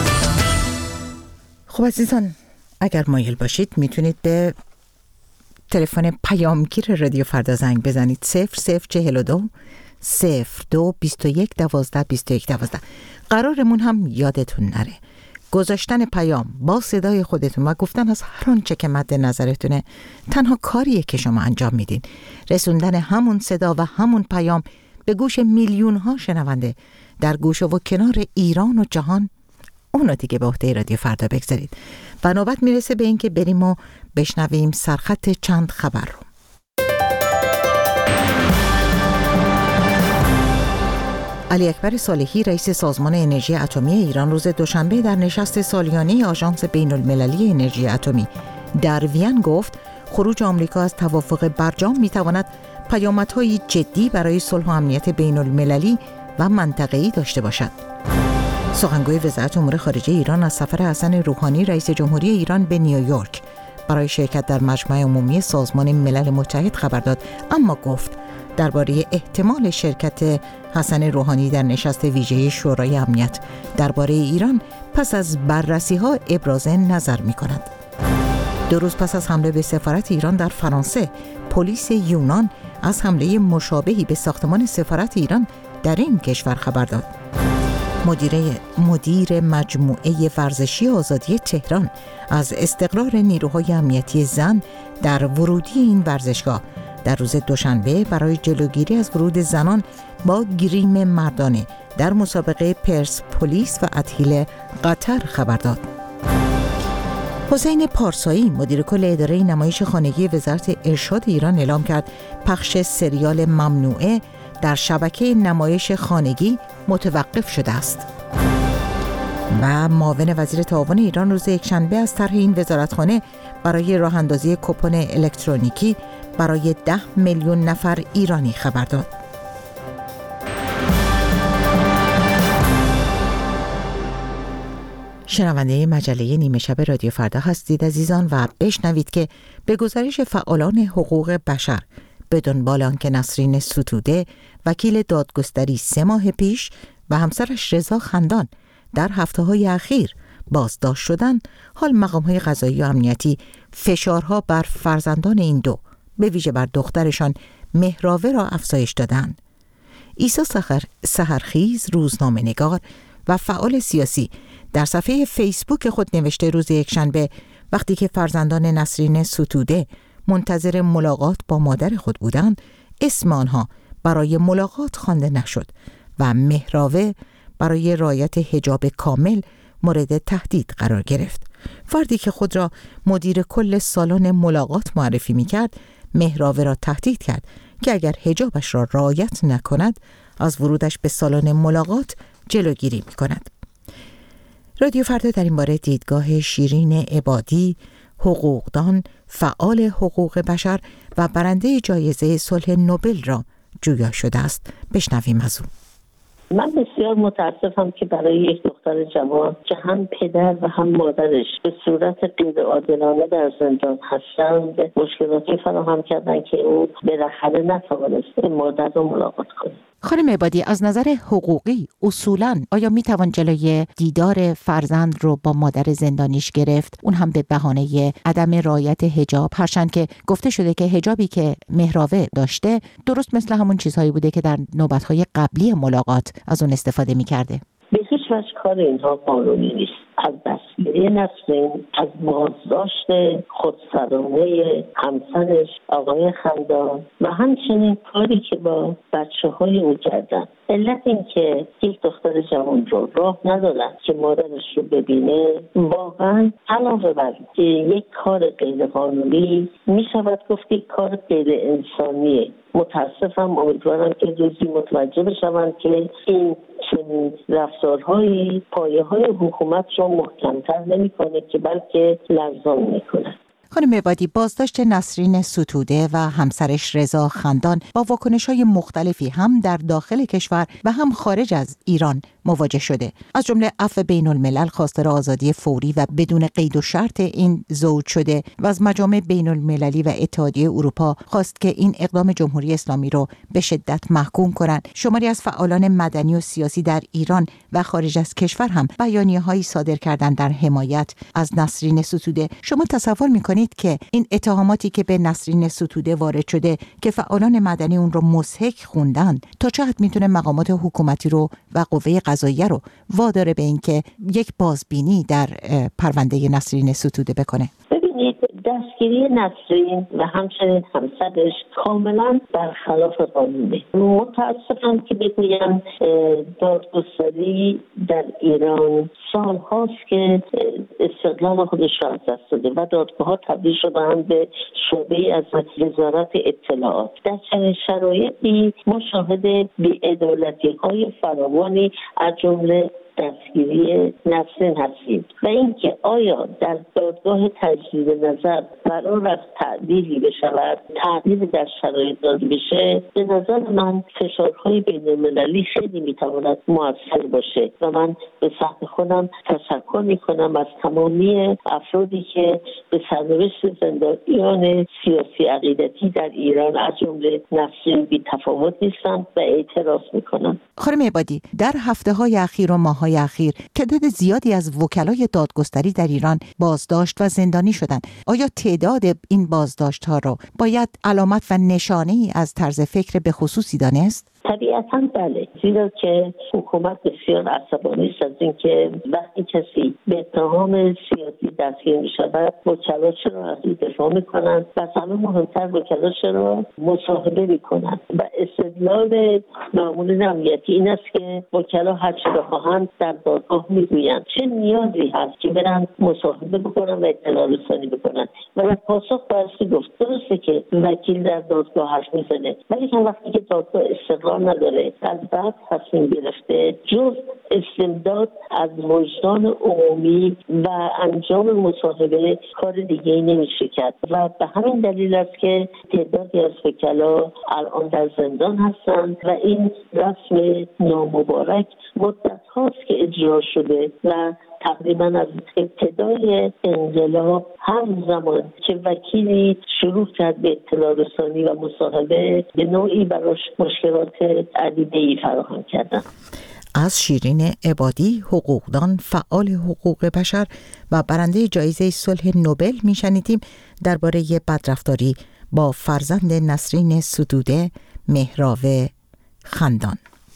خب عزیزان، اگر مایل باشید میتونید به تلفن پیامگیر رادیو فردا زنگ بزنید. صفر صفر چهل و دو صفر دو بیست و یک دوازده بیست و یک دوازده. قرارمون هم یادتون نره گذاشتن پیام با صدای خودتون و گفتن از هر آنچه که مد نظرتونه تنها کاریه که شما انجام میدین. رسوندن همون صدا و همون پیام به گوش میلیون ها شنونده در گوش و کنار ایران و جهان، اونو دیگه به عهده رادیو فردا بگذارید. و نوبت میرسه به این که بریم و بشنویم سرخط چند خبر رو. علی اکبر صالحی، رئیس سازمان انرژی اتمی ایران، روز دوشنبه در نشست سالیانه آژانس بین المللی انرژی اتمی در وین گفت خروج آمریکا از توافق برجام میتواند پیامدهای جدی برای صلح و امنیت بین المللی و منطقه‌ای داشته باشد. سخنگوی وزارت امور خارجه ایران از سفر حسن روحانی رئیس جمهوری ایران به نیویورک برای شرکت در مجمع عمومی سازمان ملل متحد خبر داد، اما گفت درباره احتمال شرکت حسن روحانی در نشست ویژه شورای امنیت درباره ایران پس از بررسی‌ها ابراز نظر می‌کند. دو روز پس از حمله به سفارت ایران در فرانسه، پلیس یونان از حمله مشابهی به ساختمان سفارت ایران در این کشور خبر داد. مدیر مدیر مجموعه ورزشی آزادی تهران از استقرار نیروهای امنیتی زن در ورودی این ورزشگاه در روز دوشنبه برای جلوگیری از ورود زنان با گریم مردانه در مسابقه پرسپولیس و ادهیل قطر خبر داد. حسین پارسایی، مدیر کل اداره نمایش خانگی وزارت ارشاد ایران، اعلام کرد پخش سریال ممنوعه در شبکه نمایش خانگی متوقف شده است. و معاون وزیر تعاون ایران روز یکشنبه از طرح این وزارتخانه برای راه اندازی کوپن الکترونیکی برای ده میلیون نفر ایرانی خبر داد. شنونده مجله نیمه شب رادیو فردا هستید عزیزان و بشنوید که به گزارش فعالان حقوق بشر به دنبال آنکه نسرین ستوده وکیل دادگستری سه ماه پیش و همسرش رضا خندان در هفته‌های اخیر بازداشت شدند، حال مقام‌های قضایی و امنیتی فشارها بر فرزندان این دو به ویژه بر دخترشان مهراوه را افزایش دادند. عیسی سحر سحرخیز روزنامه‌نگار و فعال سیاسی در صفحه فیسبوک خود نوشته روز یکشنبه وقتی که فرزندان نسرین ستوده منتظر ملاقات با مادر خود بودند، اسم آنها برای ملاقات خوانده نشد و مهراوه برای رعایت حجاب کامل مورد تهدید قرار گرفت. فردی که خود را مدیر کل سالن ملاقات معرفی می‌کرد، مهراوه را تهدید کرد که اگر حجابش را رعایت نکند از ورودش به سالن ملاقات جلوگیری می‌کند. رادیو فردا در این باره دیدگاه شیرین عبادی، حقوقدان، فعال حقوق بشر و برنده جایزه صلح نوبل را جویا شده است. بشنویم از او. من بسیار متاسفم که برای یک دختر جوان که هم پدر و هم مادرش به صورت غیر عادلانه در زندان هستند مشکلاتی فراهم کردن که او بالاخره نتوانست مادر رو ملاقات کنه. خانم عبادی، از نظر حقوقی اصولاً آیا میتوان جلوی دیدار فرزند رو با مادر زندانیش گرفت، اون هم به بهانه عدم رعایت حجاب، هرچند که گفته شده که حجابی که مهراوه داشته درست مثل همون چیزهایی بوده که در نوبت‌های قبلی ملاقات از اون استفاده می‌کرده؟ به هیچ وجه کار اینها قانونی نیست. از دستگیری نسرین، از بازداشت خودسرانه همسرش آقای خندان و همچنین کاری که با بچه های او کردن. علت این که یک دختر جوان رو راه ندادن که مادرش رو ببینه، واقعا علاوه بر یک کار غیر قانونی می شود گفت یک کار غیر انسانیه. متاسفم، امیدوارم که روزی متوجه بشوند که این چنین رفتارهایی پایه های حکومت را محکمتر نمی کنه که بلکه لرزان می کنه. خانم عبادی، بازداشت نسرین ستوده و همسرش رضا خندان با واکنش‌های مختلفی هم در داخل کشور و هم خارج از ایران مواجه شده. از جمله عفو بین الملل خواستار آزادی فوری و بدون قید و شرط این زوج شده و از مجامع بین المللی و اتحادیه اروپا خواست که این اقدام جمهوری اسلامی رو به شدت محکوم کنند. شماری از فعالان مدنی و سیاسی در ایران و خارج از کشور هم بیانیه‌هایی صادر کردند در حمایت از نسرین ستوده. شما تصور می‌کنید که این اتهاماتی که به نسرین ستوده وارد شده که فعالان مدنی اون رو مضحک خوندن تا چه حد میتونه مقامات حکومتی رو و قوه قضاییه رو واداره به این که یک بازبینی در پرونده نسرین ستوده بکنه؟ ببینید، دستگیری نسرین و همچنین همسرش کاملا برخلاف قانونه. متاسفم که بگویم دادگستری در ایران سال هاست که استقلال خودش را از دست داده و دادگاه ها تبدیل شدند به شعبه از وزارت اطلاعات. در چنین شرایطی ما شاهد بی‌عدالتی های فراوانی از جمله دستگیری نسرین هستیم و اینکه آیا در دادگاه تجدید نظر قرار است تعدیلی بشود، تعدیل در شرایط داده بشه، به نظر من فشارهای بین‌المللی خیلی میتواند موثر باشه و من به سمت خودم تشکر میکنم از تمامی افرادی که به سرنوشت زندانیان سیاسی عقیدتی در ایران از جمله نسرین بی تفاوت نیستند و اعتراض میکنم. خانم عبادی، در هفته‌های اخیر و ماه‌های اخیر تعداد زیادی از وکلای دادگستری در ایران بازداشت و زندانی شدند. آیا تعداد این بازداشت‌ها را باید علامت و نشانه‌ای از طرز فکر به خصوصی دانست؟ طبیعتاً بله، زیرا که حکومت بسیار عصبانی است از اینکه وقتی کسی به اتهام سیاسی دستگیر می شود وکلا چرا از این دفاع می کنند و از همه مهمتر وکلا چرا مصاحبه می کنند و استدلال مامورین امنیتی این است که وکلا هر چه بخواهند در دادگاه می گویند. چه نیازی هست که برن مصاحبه بکنن و اطلاع رسانی بکنن؟ و در پاسخ بایستی گفت درسته که وکیل در دادگاه حرف میزنه، ولی وقتی که دادگاه استقرار نداره از بعد تصمیم گرفته جز استمداد از وجدان عمومی و انجام مصاحبه کار دیگه ای نمیشه کرد و به همین دلیل است که تعدادی از وکلا الان در زندان هستند و این رسم نامبارک مدت هاست که اجرا شده و تقریبا از ابتدای انقلاب هر زمان که وکیلی شروع کرد به اطلاع رسانی و مصاحبه به نوعی براش مشکلات عدیده‌ای فراهم کردن. از شیرین عبادی، حقوقدان، فعال حقوق بشر و برنده جایزه صلح نوبل میشنیدیم درباره بدرفتاری با فرزند نسرین ستوده، مهراوه خندان.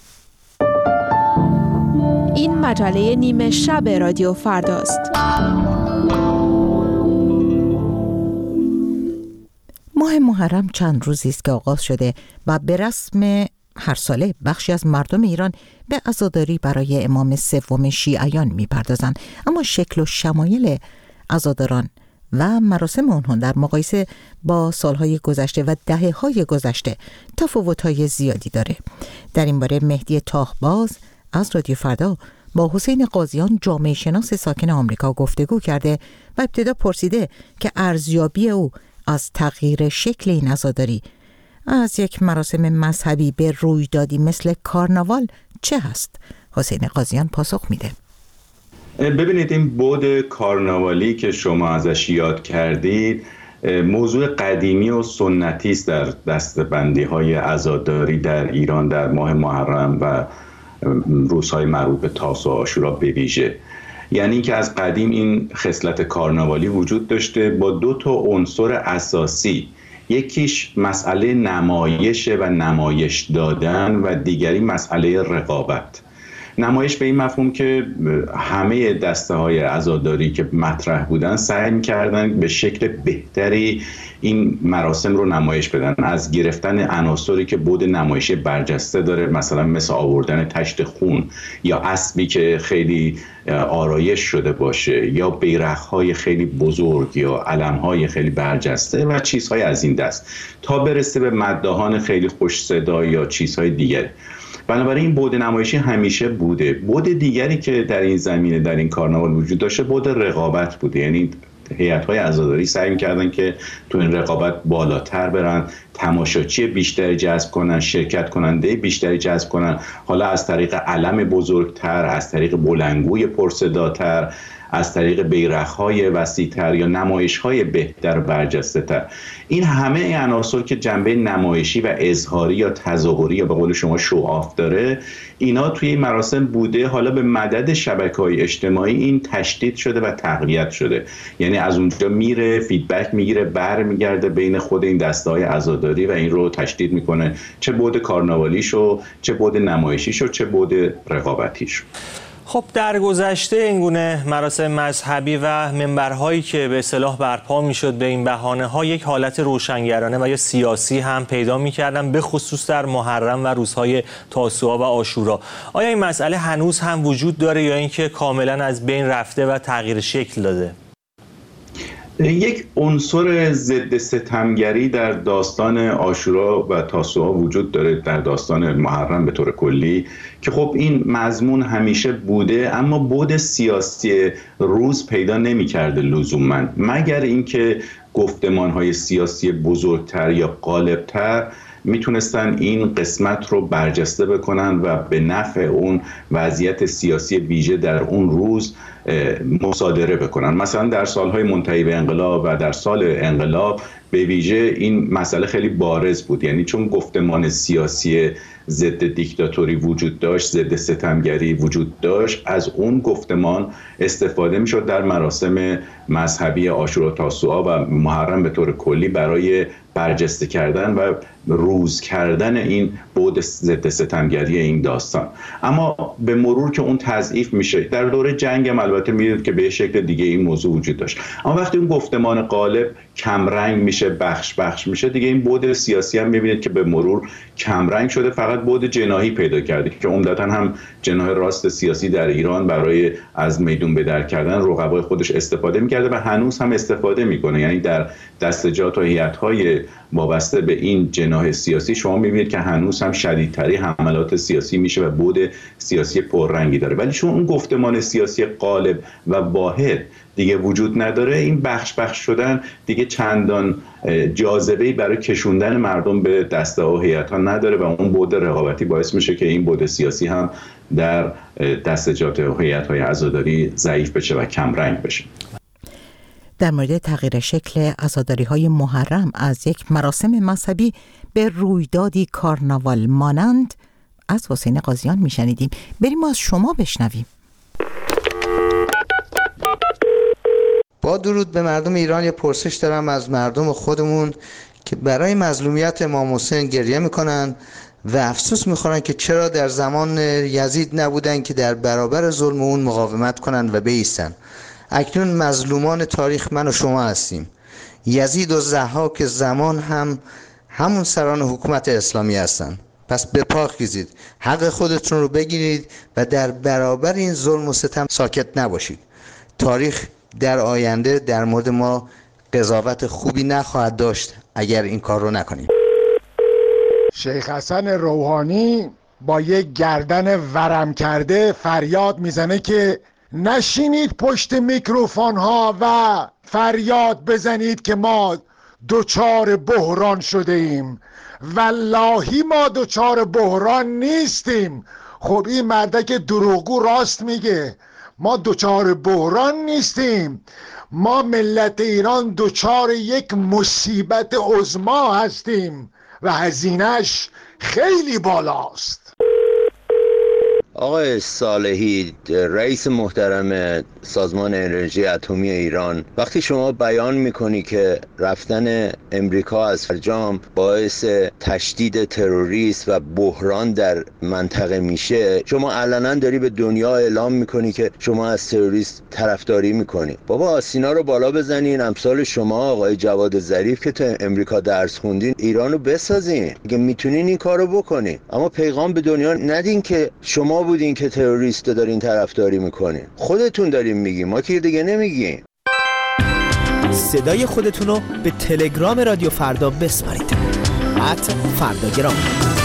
این مجله نیمه شب رادیو فرداست. ماه محرم چند روزی است که آغاز شده و به رسم هر ساله بخشی از مردم ایران به عزاداری برای امام سوم شیعیان می‌پردازند، اما شکل و شمایل عزاداران و مراسم آنها در مقایسه با سالهای گذشته و دهه‌های گذشته تفاوت‌های زیادی داره. در این باره مهدی تاهباز از رادیو فردا با حسین قاضیان جامعه شناس ساکن آمریکا گفتگو کرده و ابتدا پرسیده که ارزیابی او از تغییر شکل این عزاداری از یک مراسم مذهبی به رویدادی مثل کارناوال چه هست؟ حسین قاضیان پاسخ میده. ببینید این بعد کارناوالی که شما ازش یاد کردید موضوع قدیمی و سنتی است در دسته‌بندی های عزاداری در ایران در ماه محرم و روزهای مربوط به تاسوعا و عاشورا به ویژه. یعنی که از قدیم این خصلت کارناوالی وجود داشته با دو تا عنصر اساسی، یکیش مسئله نمایشه و نمایش دادن و دیگری مسئله رقابت. نمایش به این مفهوم که همه دسته های عزاداری که مطرح بودن سعی می‌کردن به شکل بهتری این مراسم رو نمایش بدن، از گرفتن عناصری که بعد نمایشی برجسته داره، مثلا مثل آوردن تشت خون یا اسبی که خیلی آرایش شده باشه یا بیرق‌های خیلی بزرگ یا علم‌های خیلی برجسته و چیزهای از این دست، تا برسه به مداحان خیلی خوش صدا یا چیزهای دیگه. بنابراین این بعد نمایشی همیشه بوده. بعد دیگری که در این زمینه در این کارناوال وجود داشته بعد رقابت بوده. یعنی هیئت‌های عزاداری سعی می‌کردن که تو این رقابت بالاتر برن، تماشاچی بیشتری جذب کنن، شرکت کننده بیشتری جذب کنن، حالا از طریق علم بزرگتر، از طریق بلندگوی پرصداتر، از طریق بیرق‌های وسیع‌تر یا نمایش‌های بهتر و برجسته‌تر. این همه عناصر که جنبه نمایشی و اظهاری یا تظاهری یا به قول شما شوآف داره، اینا توی این مراسم بوده. حالا به مدد شبکه‌های اجتماعی این تشدید شده و تقویت شده. یعنی از اونجا میره فیدبک میگیره، برمیگرده بین خود این دسته‌های عزاداری و این رو تشدید میکنه، چه بعد کارناوالیشو، چه بعد نمایشیشو، چه بعد رقابتیشو. خب در گذشته این گونه مراسم مذهبی و منبرهایی که به اصطلاح برپا میشد به این بهانه ها یک حالت روشنگرانه و یا سیاسی هم پیدا میکردن، به خصوص در محرم و روزهای تاسوعا و عاشورا. آیا این مسئله هنوز هم وجود داره یا اینکه کاملا از بین رفته و تغییر شکل داده؟ یک عنصر ضد ستمگری در داستان عاشورا و تاسوعا وجود داره، در داستان محرم به طور کلی، که خب این مضمون همیشه بوده اما بعد سیاسی روز پیدا نمی‌کرده لزوماً، مگر اینکه گفتمان‌های سیاسی بزرگتر یا غالبتر میتونستن این قسمت رو برجسته بکنن و به نفع اون وضعیت سیاسی ویژه در اون روز مصادره بکنن. مثلا در سالهای منتهی به انقلاب و در سال انقلاب به ویژه این مسئله خیلی بارز بود. یعنی چون گفتمان سیاسی ضد دیکتاتوری وجود داشت، ضد ستمگری وجود داشت، از اون گفتمان استفاده میشد در مراسم مذهبی عاشورا، تاسوعا و محرم به طور کلی برای برجسته کردن و روز کردن این بعد ضد ستمگری این داستان. اما به مرور که اون تضعیف میشه، در دوره جنگ هم البته میدید که به شکل دیگه این موضوع وجود داشت، اما وقتی اون گفتمان غالب کمرنگ میشه، بخش بخش میشه، دیگه این بعد سیاسی هم میبینید که به مرور کمرنگ شده، فقط بعد جناحی پیدا کرده که عمدتاً هم جناح راست سیاسی در ایران برای از میدون به در کردن رقبای خودش استفاده میکرده و هنوز هم استفاده میکنه. یعنی در دستجات و هیئت‌های وابسته به این جناح سیاسی شما میبینید که هنوز هم شدیدتری حملات سیاسی میشه و بعد سیاسی پررنگی داره، ولی چون اون گفتمان سیاسی غالب و واحد دیگه وجود نداره، این بخش بخش شدن دیگه چندان جاذبه‌ای برای کشوندن مردم به دسته و هیئت‌ها نداره و اون بعد رقابتی باعث میشه که این بعد سیاسی هم در دستجات و هیئت‌های عزاداری ضعیف بشه و کم رنگ بشه. در مورد تغییر شکل عزاداری‌های محرم از یک مراسم مذهبی به رویدادی کارناوال مانند از حسین قاضیان میشنیدیم. بریم از شما بشنویم. با درود به مردم ایران، یه پرسش دارم از مردم خودمون که برای مظلومیت امام حسین گریه میکنن و افسوس میخورن که چرا در زمان یزید نبودن که در برابر ظلم اون مقاومت کنن و بایستن. اکنون مظلومان تاریخ من و شما هستیم. یزید و ضحاک زمان هم همون سران حکومت اسلامی هستن. پس به پا خیزید، حق خودتون رو بگیرید و در برابر این ظلم و ستم ساکت نباشید. تاریخ در آینده در مورد ما قضاوت خوبی نخواهد داشت اگر این کار رو نکنیم. شیخ حسن روحانی با یک گردن ورم کرده فریاد میزنه که نشینید پشت میکروفون ها و فریاد بزنید که ما دوچار بحران شده ایم. واللهی ما دوچار بحران نیستیم. خب این مردک دروغگو راست میگه، ما دوچار بحران نیستیم. ما ملت ایران دوچار یک مصیبت عظما هستیم و هزینه‌اش خیلی بالاست. آقای صالحی، رئیس محترم سازمان انرژی اتمی ایران، وقتی شما بیان میکنی که رفتن امریکا از فرجام باعث تشدید تروریسم و بحران در منطقه میشه، شما علنا داری به دنیا اعلام میکنی که شما از تروریست طرفداری میکنی. بابا آسینا رو بالا بزنین، امثال شما آقای جواد ظریف که تو امریکا درس خوندین، ایرانو بسازین که میتونین این کارو بکنین، اما پیغام به دنیا ندین که شما بودین که تروریست دارین طرفداری میکنین. خودتون دارین میگین، ما که دیگه نمیگین. صدای خودتون رو به تلگرام رادیو فردا بسپارید. ات فرداگرام.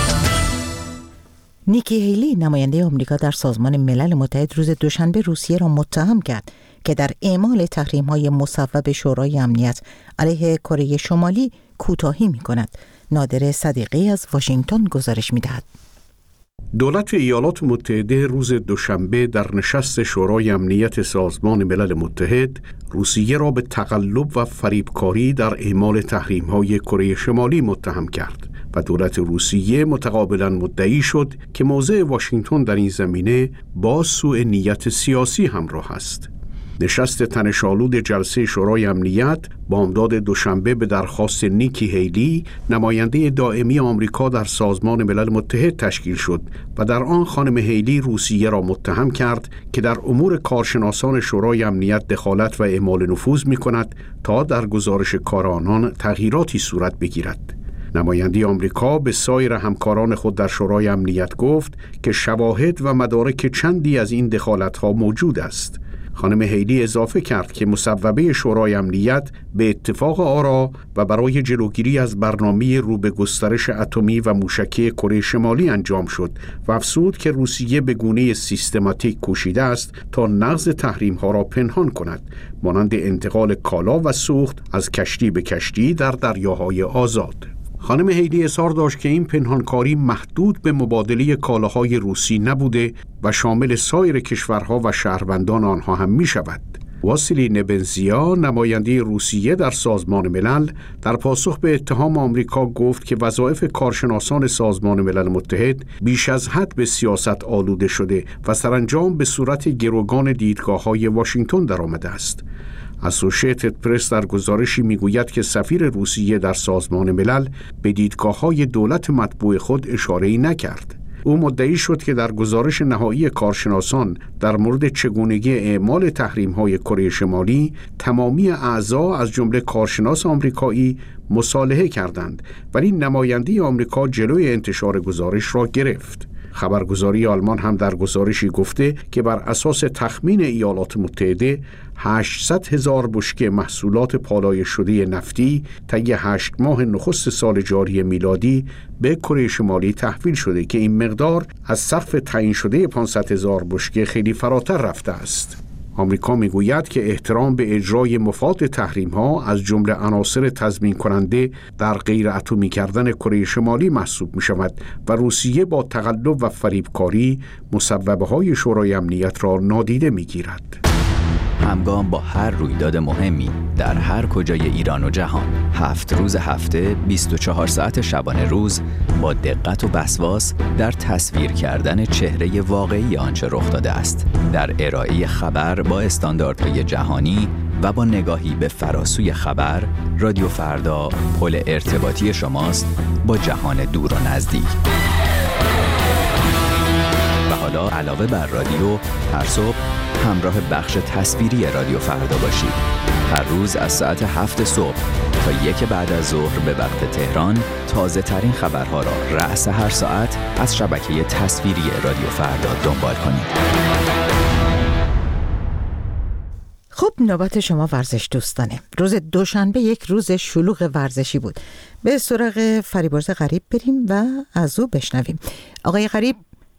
نیکی هیلی، نماینده آمریکا در سازمان ملل متحد، روز دوشنبه روسیه را متهم کرد که در اعمال تحریم‌های مصوب شورای امنیت علیه کره شمالی کوتاهی می‌کند. نادر صدیقی از واشنگتن گزارش می‌دهد. دولت ایالات متحده روز دوشنبه در نشست شورای امنیت سازمان ملل متحد روسیه را به تقلب و فریبکاری در اعمال تحریم‌های کره شمالی متهم کرد و دولت روسیه متقابلاً مدعی شد که موضع واشنگتن در این زمینه با سوء نیت سیاسی همراه است. نشست تنش‌آلود جلسه شورای امنیت بامداد دوشنبه به درخواست نیکی هیلی، نماینده دائمی آمریکا در سازمان ملل متحد تشکیل شد و در آن خانم هیلی روسیه را متهم کرد که در امور کارشناسان شورای امنیت دخالت و اعمال نفوذ می‌کند تا در گزارش کار آنان تغییراتی صورت بگیرد. نماینده آمریکا به سایر همکاران خود در شورای امنیت گفت که شواهد و مدارک چندی از این دخالت‌ها موجود است. خانم هیلی اضافه کرد که مصوبه شورای امنیت به اتفاق آرا و برای جلوگیری از برنامه رو به گسترش اتمی و موشکی کره شمالی انجام شد و افزود که روسیه به گونه سیستماتیک کوشیده است تا نقض تحریم‌ها را پنهان کند، مانند انتقال کالا و سوخت از کشتی به کشتی در دریاهای آزاد. خانم هیلی اظهار داشت که این پنهانکاری محدود به مبادله کالاهای روسی نبوده و شامل سایر کشورها و شهروندان آنها هم می شود. واسیلی نبنزیا، نماینده روسیه در سازمان ملل، در پاسخ به اتهام آمریکا گفت که وظایف کارشناسان سازمان ملل متحد بیش از حد به سیاست آلوده شده و سرانجام به صورت گروگان دیدگاه‌های واشنگتن درآمده است. اسوشیتد پرس در گزارشی میگوید که سفیر روسیه در سازمان ملل به دیدگاه‌های دولت مطبوع خود اشاره‌ای نکرد. او مدعی شد که در گزارش نهایی کارشناسان در مورد چگونگی اعمال تحریم‌های کره شمالی تمامی اعضا از جمله کارشناس آمریکایی مصالحه کردند، ولی نماینده آمریکا جلوی انتشار گزارش را گرفت. خبرگزاری آلمان هم در گزارشی گفته که بر اساس تخمین ایالات متحده هشتصد هزار بشکه محصولات پالایش شده نفتی طی هشت ماه نخست سال جاری میلادی به کره شمالی تحویل شده که این مقدار از سقف تعیین شده پانصد هزار بشکه خیلی فراتر رفته است. آمریکا میگوید که احترام به اجرای مفاد تحریم ها از جمله عناصر تضمین کننده در غیر اتمی کردن کره شمالی محسوب می شود و روسیه با تقلب و فریبکاری مصوبه های شورای امنیت را نادیده می گیرد. همگام با هر رویداد مهمی در هر کجای ایران و جهان، هفت روز هفته، بیست و چهار ساعت شبانه روز، با دقت و وسواس در تصویر کردن چهره واقعی آنچه رخ داده است، در ارائه خبر با استانداردهای جهانی و با نگاهی به فراسوی خبر، رادیو فردا پل ارتباطی شماست با جهان دور و نزدیک. و حالا علاوه بر رادیو، هر صبح همراه بخش تصویری رادیو فردا باشید. هر روز از ساعت هفت صبح تا یک بعد از ظهر به وقت تهران تازه ترین خبرها را رأس هر ساعت از شبکه تصویری رادیو فردا دنبال کنید. خب نوبت شما ورزش دوستانه. روز دوشنبه یک روز شلوغ ورزشی بود. به سراغ فریبرز غریب بریم و از او بشنویم. آقای غریب،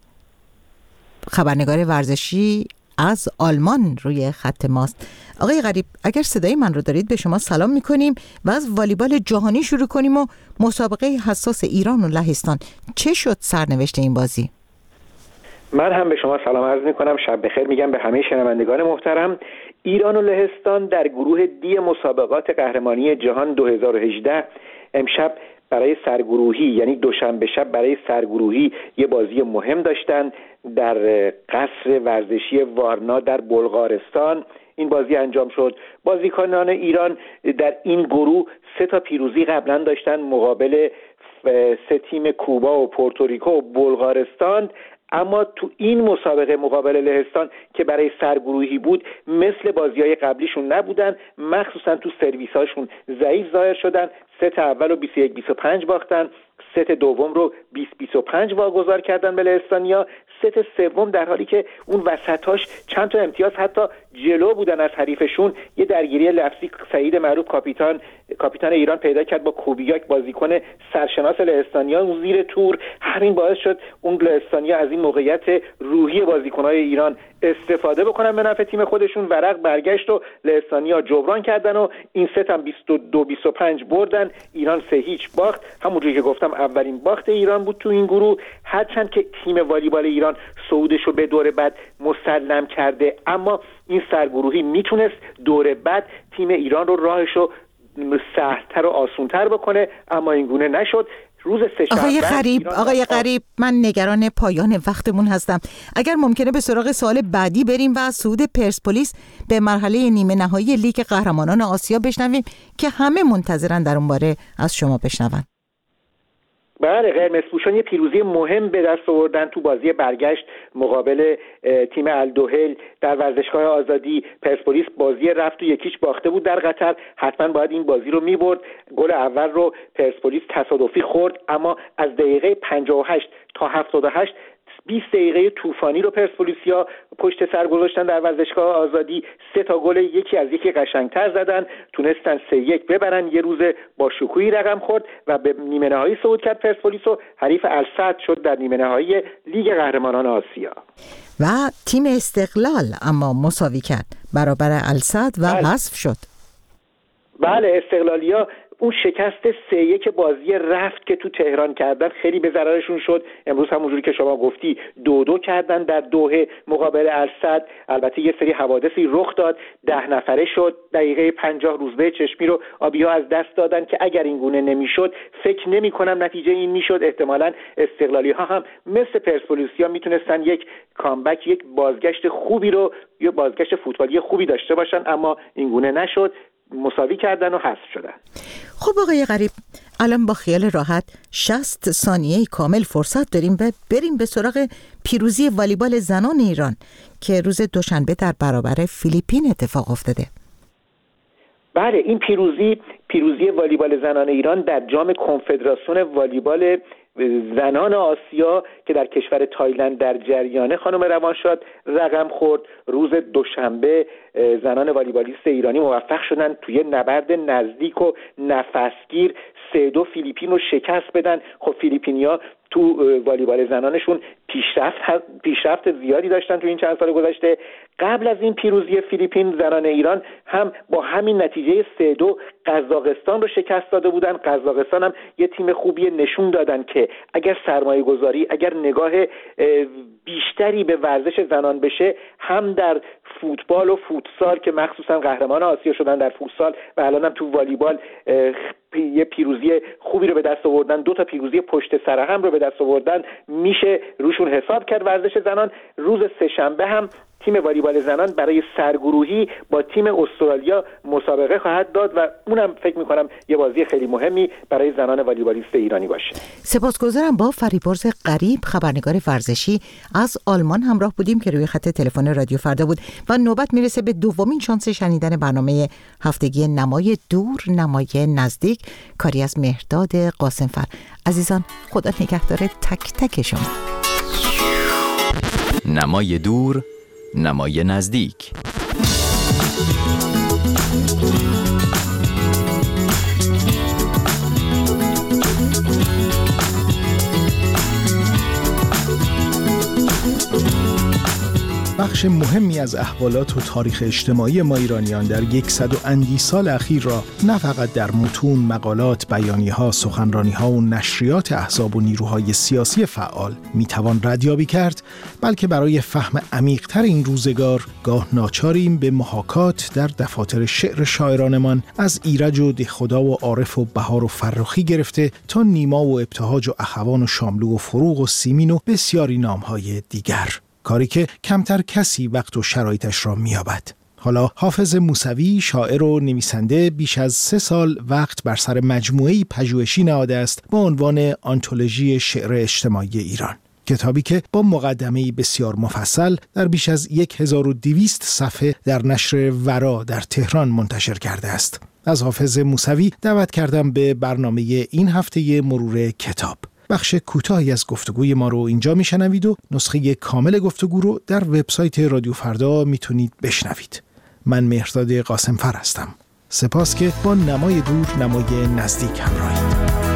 خبرنگار ورزشی از آلمان روی خط ماست. آقای غریب، اگر صدای من رو دارید به شما سلام میکنیم و از والیبال جهانی شروع کنیم و مسابقه حساس ایران و لهستان. چه شد سرنوشت این بازی؟ من هم به شما سلام عرض میکنم، شب بخیر میگم به همه شنوندگان محترم. ایران و لهستان در گروه دی مسابقات قهرمانی جهان دو هزار و هجده امشب برای سرگروهی، یعنی دوشنبه شب برای سرگروهی یه بازی مهم داشتن در قصر ورزشی وارنا در بلغارستان. این بازی انجام شد. بازیکنان ایران در این گروه سه تا پیروزی قبلا داشتن مقابل سه تیم کوبا و پورتوریکو و بلغارستان، اما تو این مسابقه مقابل لهستان که برای سرگروهی بود مثل بازی‌های قبلیشون نبودن، مخصوصا تو سرویس‌هاشون ضعیف ظاهر شدن. ست اول رو بیست و یک بیست و پنج باختن، ست دوم رو بیست بیست و پنج واگذار کردن به لهستانیا، ست سوم در حالی که اون وسطاش چند تا امتیاز حتی جلو بودن از حریفشون، یه درگیری لفظی سعید معروف کاپیتان کاپیتان ایران پیدا کرد با کوبیاک بازیکن سرشناس لهستانیا اون زیر تور. همین باعث شد اون لهستانیا از این موقعیت روحی بازیکن‌های ایران استفاده بکنن به نفع تیم خودشون. ورق برگشت و لهستانیا جبران کردن و این ست هم بیست و دو بیست و پنج بردن. ایران سه هیچ باخت. همونجوری که گفتم اولین باخت ایران بود تو این گروه، هرچند که تیم والیبال ایران صعودش رو به دور بعد مسلم کرده، اما این سرگروهی میتونست دور بعد تیم ایران رو راهش رو سهل‌تر و آسون‌تر بکنه، اما این گونه نشد. روز سه‌شنبه آقای غریب آقای غریب من نگران پایان وقتمون هستم. اگر ممکنه به سراغ سوال بعدی بریم و از صعود پرسپولیس به مرحله نیمه نهایی لیگ قهرمانان آسیا بشنویم که همه منتظرن در اون باره از شما بشنون. بله، قرمزپوشان یه پیروزی مهم به دست آوردن تو بازی برگشت مقابل تیم الدوهل در ورزشگاه آزادی. پرسپولیس بازی رفت و یکیش باخته بود در قطر، حتما باید این بازی رو میبرد. گل اول رو پرسپولیس تصادفی خورد، اما از دقیقه پنجاه و هشت تا هفتاد و هشت بیست دقیقه طوفانی رو پرسپولیسیا پشت سر گذاشتن در ورزشگاه آزادی. سه تا گل یکی از یکی قشنگتر زدن، تونستن سه یک ببرن. یه روز با شکوهی رقم خورد و به نیمه نهایی صعود کرد پرسپولیس و حریف السد شد در نیمه نهایی لیگ قهرمانان آسیا. و تیم استقلال اما مساوی کرد برابر السد و حذف شد. بله، استقلالیا اون شکست سه یک بازی رفت که تو تهران کردن خیلی به ضررشون شد. امروز همونجوری که شما گفتی دو دو کردن در دوحه مقابل السد. البته یه سری حوادثی رخ داد، ده نفره شد، دقیقه پنجاه روزبه چشمی رو آبی‌ها از دست دادن که اگر این گونه نمیشد فکر نمی کنم نتیجه این میشد. احتمالاً استقلالی ها هم مثل پرسپولیسیا میتونستن یک کامبک، یک بازگشت خوبی رو، یا بازگشت فوتبالی خوبی داشته باشن، اما این گونه نشد، مساوی کردن و حذف شدن. خب آقای غریب، الان با خیال راحت شصت ثانیه کامل فرصت داریم و بریم به سراغ پیروزی والیبال زنان ایران که روز دوشنبه در برابر فیلیپین اتفاق افتاده. بله، این پیروزی پیروزی والیبال زنان ایران در جام کنفدراسیون والیبال زنان آسیا که در کشور تایلند در جریانه خانم روانشاد رقم خورد. روز دوشنبه زنان والیبالیست ایرانی موفق شدن توی نبرد نزدیک و نفسگیر سه دو فیلیپین رو شکست بدن. خب فیلیپینیا تو والیبال زنانشون پیشرفت پیشرفت زیادی داشتن تو این چند سال گذشته. قبل از این پیروزی فیلیپین، زنان ایران هم با همین نتیجه سه دو قزاقستان رو شکست داده بودن. قزاقستان هم یه تیم خوبی، نشون دادن که اگر سرمایه گذاری، اگر نگاه بیشتری به ورزش زنان بشه، هم در فوتبال و فوتسال که مخصوصا قهرمان آسیا شدن در فوتسال و الان هم تو والیبال یه پیروزی خوبی رو به دست آوردن، دو تا پیروزی پشت سر هم رو به دست آوردن، میشه روشون حساب کرد ورزش زنان. روز سه‌شنبه هم تیم والیبال زنان برای سرگروهی با تیم استرالیا مسابقه خواهد داد و اونم فکر میکنم یه بازی خیلی مهمی برای زنان والیبالیست ایرانی باشه. سپاسگزارم. با فریبرز غریب، خبرنگار ورزشی از آلمان همراه بودیم که روی خط تلفن رادیو فردا بود و نوبت میرسه به دومین شانس شنیدن برنامه هفتگی نمای دور نمای نزدیک، کاری از مهرداد قاسمفر. عزیزان، خدا نگهدار تک تک شما. نمای دور نمای نزدیک. بخش مهمی از احوالات و تاریخ اجتماعی ما ایرانیان در یکصد و اندی سال اخیر را نه فقط در متون، مقالات، بیانیه‌ها، سخنرانی‌ها و نشریات احزاب و نیروهای سیاسی فعال میتوان ردیابی کرد، بلکه برای فهم عمیق‌تر این روزگار گاه ناچاریم به محاکات در دفاتر شعر شاعرانمان از ایرج و دهخدا و عارف و بهار و فرخی گرفته تا نیما و ابتهاج و اخوان و شاملو و فروغ و سیمین و بسیاری نام‌های دیگر، کاری که کمتر کسی وقت و شرایطش را می‌یابد. حالا حافظ موسوی، شاعر و نویسنده، بیش از سه سال وقت بر سر مجموعه‌ای پژوهشی نهاده است با عنوان آنتولوژی شعر اجتماعی ایران، کتابی که با مقدمه‌ای بسیار مفصل در بیش از هزار و دویست صفحه در نشر ورا در تهران منتشر کرده است. از حافظ موسوی دعوت کردم به برنامه این هفته مرور کتاب. بخش کوتاهی از گفتگوی ما رو اینجا میشنوید و نسخه کامل گفتگو رو در وبسایت رادیو فردا میتونید بشنوید. من مهرداد قاسمفر هستم. سپاس که با نمای دور نمای نزدیک همراهید.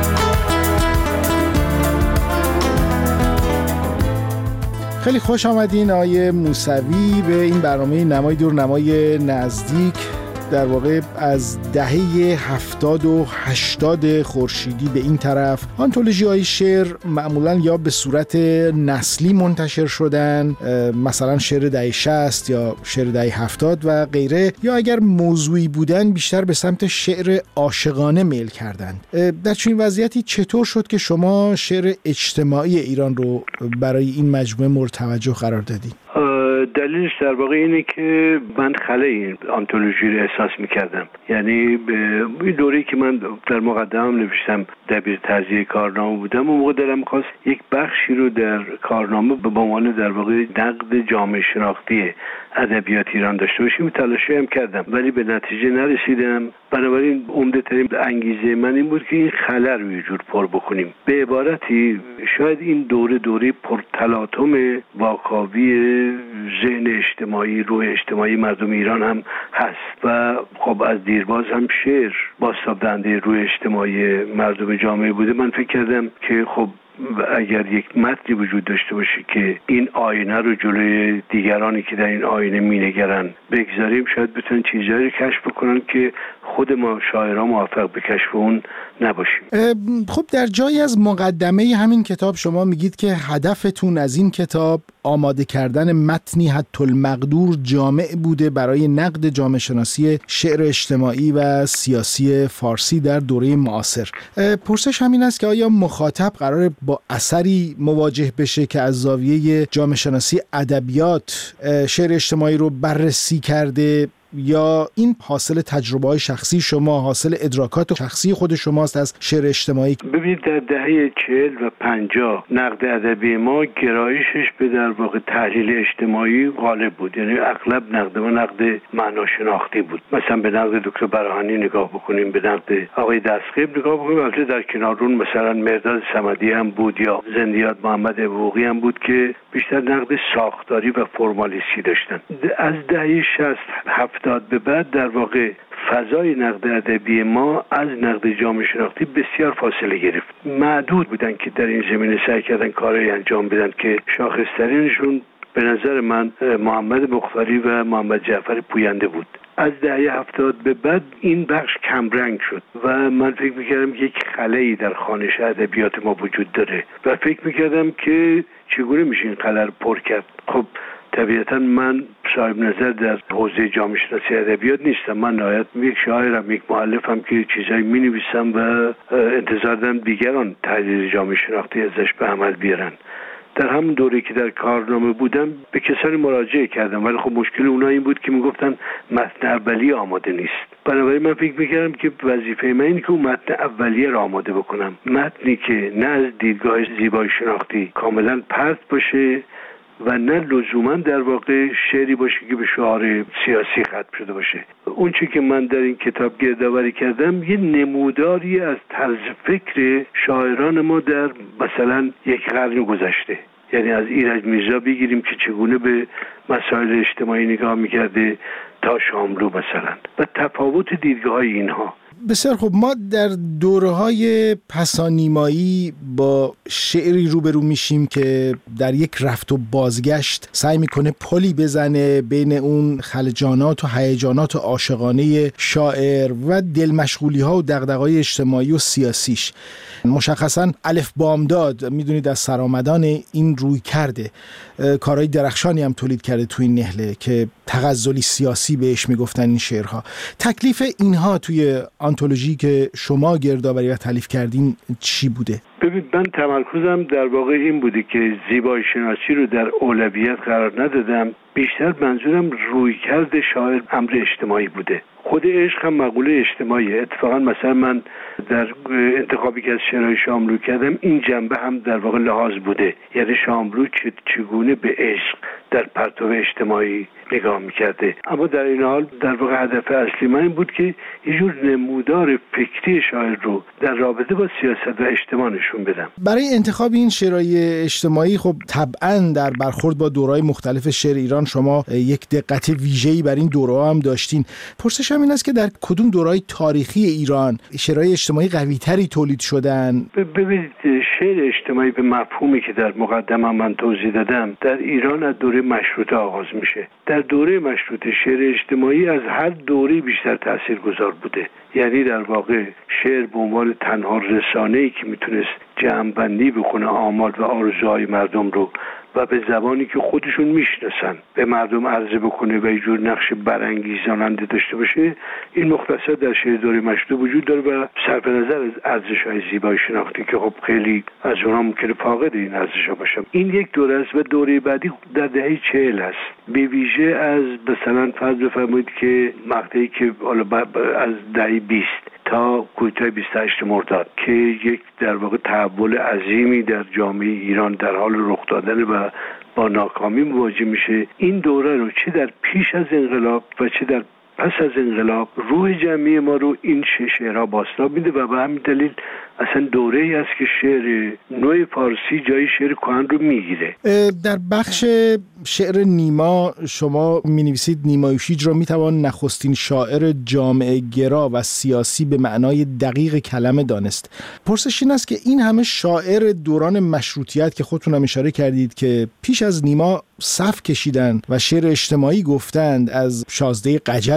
خیلی خوش آمدین آقای موسوی به این برنامه نمای دور نمای نزدیک. در واقع از دهه هفتاد و هشتاد خورشیدی به این طرف آنتولوژی های شعر معمولا یا به صورت نسلی منتشر شدن، مثلا شعر دهه شصت یا شعر دهه هفتاد و غیره، یا اگر موضوعی بودن بیشتر به سمت شعر عاشقانه میل کردند. در چنین وضعیتی چطور شد که شما شعر اجتماعی ایران رو برای این مجموعه مورد توجه قرار دادید؟ دلیلش در واقع اینه که من خلای این آنتولوژی رو احساس میکردم. یعنی به دوره‌ای که من در مقدمه‌ام نوشتم دبیر تهیه کارنامه بودم، اون موقع دلم خواست یک بخشی رو در کارنامه به عنوان در واقع نقد جامعه شناختی ادبیات ایران داشته باشیم. تلاشی هم کردم ولی به نتیجه نرسیدم. بنابراین عمده ترین انگیزه من این بود که این خلا رو یه جور پر بکنیم. به عبارتی شاید این دوره دوره پرتلاطم واکاوی ذهن اجتماعی، روح اجتماعی مردم ایران هم هست و خب از دیرباز هم شعر بازتاب دهنده روح اجتماعی مردم جامعه بوده. من فکر کردم که خب اگر یک متنی وجود داشته باشه که این آینه رو جلوی دیگرانی که در این آینه مینگرن بگذاریم، شاید بتونن چیزایی رو کشف بکنن که خود ما شاعران موفق به کشف اون نباشیم. خب در جایی از مقدمه همین کتاب شما میگید که هدفتون از این کتاب آماده کردن متنی حتی المقدور جامع بوده برای نقد جامعه شناسی شعر اجتماعی و سیاسی فارسی در دوره معاصر. پرسش همین است که آیا مخاطب قراره با اثری مواجه بشه که از زاویه جامعه شناسی ادبیات شعر اجتماعی رو بررسی کرده، یا این حاصل تجربه‌های شخصی شما، حاصل ادراکات شخصی خود شماست از شعر اجتماعی؟ ببینید در دهه چهل و پنجاه نقد ادبی ما گرایشش به در واقع تحلیل اجتماعی غالب بود، یعنی اغلب نقد ما نقد معناشناختی بود. مثلا به نقد دکتر براهنی نگاه بکنیم، به نقد آقای دستقیب نگاه بکنیم، البته در کنار اون مثلا مرداد صمدی هم بود یا زندیات محمد ابوقی هم بود که بیشتر نقد ساختاری و فرمالیستی داشتن. از دهه شصت هفتاد به بعد در واقع فضای نقد ادبی ما از نقد جامعه شناختی بسیار فاصله گرفت. معدود بودن که در این زمینه سعی کردن کارایی انجام بدن که شاخص‌ترینشون به نظر من محمد مختاری و محمد جعفر پوینده بود. از دهه هفتاد به بعد این بخش کمرنگ شد و من فکر میکردم یک خلایی در خوانش ادبیات ما وجود داره و فکر میکردم که چگونه میشه این خلا رو پر کرد. خب طبیعتا من صاحب نظر در حوزه جامعه شناسی ادبیات نیستم، من نهایت یک شاعرم، یک مؤلفم که چیزایی می‌نویسم و انتظار دارم دیگران تحلیل جامعه شناختی ازش به عمل بیارن. در همون دوره که در کارنامه بودم به کسانی مراجعه کردم، ولی خب مشکل اونها این بود که میگفتن متن اولیه آماده نیست. بنابراین من فکر میکردم که وظیفه من اینه که اون متن اولیه را آماده بکنم، متنی که نه از دیدگاه زیبایی شناختی کاملا پرت باشه و نه لزوما در واقع شعری باشه که به شعار سیاسی ختم شده باشه. اون چی که من در این کتاب گردآوری کردم یه نموداری از طرز فکر شاعران ما در مثلا یک قرن گذشته، یعنی از ایرج میرزا بگیریم که چگونه به مسائل اجتماعی نگاه میکرده تا شاملو مثلا و تفاوت دیدگاه‌های اینها. بسیار خوب، ما در دوره‌های پسانیمایی با شعری روبرو میشیم که در یک رفت و بازگشت سعی میکنه پلی بزنه بین اون خلجانات و هیجانات عاشقانه شاعر و دلمشغولی‌ها و دغدغه‌های اجتماعی و سیاسیش. مشخصاً الف بامداد میدونید از سرآمدان این روی کرده کارهای درخشانی هم تولید کرده تو این نهله که تغزلی سیاسی بهش میگفتن این شعرها. تکلیف اینها توی آنتولوژی که شما گردآوری و تالیف کردین چی بوده؟ ببین من تمرکزم در واقع این بوده که زیبایی شناسی رو در اولویت قرار ندادم، بیشتر منظورم رویکرد شاعر امر اجتماعی بوده. خود عشق هم مقوله اجتماعی. اتفاقا مثلا من در انتخابی که از شعرهای شاملو کردم این جنبه هم در واقع لحاظ بوده، یعنی شاملو چگونه به عشق در پرتو اجتماعی نگاه میکرده. اما در این حال در واقع هدف اصلی من این بود که یه جور نمودار فکری شاعر رو در رابطه با سیاست و اجتماع نشون بدم. برای انتخاب این شعرهای اجتماعی خب طبعاً در برخورد با دوره‌های مختلف شعر ایران شما یک دقت ویژه‌ای بر این دوره‌ها هم داشتین. پرسشم این است که در کدوم دوره‌های تاریخی ایران شعرهای اجتماعی قوی‌تری تولید شدن؟ ببینید شعر اجتماعی به مفهومی که در مقدمه من توضیح دادم در ایران از دوره مشروطه آغاز میشه. در دوره مشروطه شعر اجتماعی از هر دوره بیشتر تاثیرگذار بوده، یعنی در واقع شعر به عنوان تنها رسانه‌ای که میتونست جمع‌بندی بکنه آمال و آرزوهای مردم رو و به زبانی که خودشون میشناسن به مردم عرضه بکنه و یه جور نقش برانگیزاننده داشته باشه، این مختصر در شعر دوره مشروطه وجود داره و صرف نظر از ارزش‌های زیبایی شناختی که خب خیلی از اونها ممکنه فاقد این ارزش‌ها باشن. این یک دوره است و دوره بعدی در دهه چهل است، به ویژه از مثلا فرض بفرمایید که مقطعی که از دهه بیست تا کودتای بیست و هشت مرداد که یک در واقع تحول عظیمی در جامعه ایران در حال رخ دادن و با ناکامی مواجه میشه، این دوره رو چه در پیش از انقلاب و چه در پس از انقلاب روح جمعی ما رو این شعرها بازتاب میده و به همین دلیل اصلا دوره‌ای است که شعر نوع فارسی جای شعر کهن رو میگیره. در بخش شعر نیما شما می‌نویسید نیما یوشیج را میتوان نخستین شاعر جامعه گرا و سیاسی به معنای دقیق کلمه دانست. پرسش این است که این همه شاعر دوران مشروطیت که خودتون هم اشاره کردید که پیش از نیما صف کشیدن و شعر اجتماعی گفتند، از شازده قجری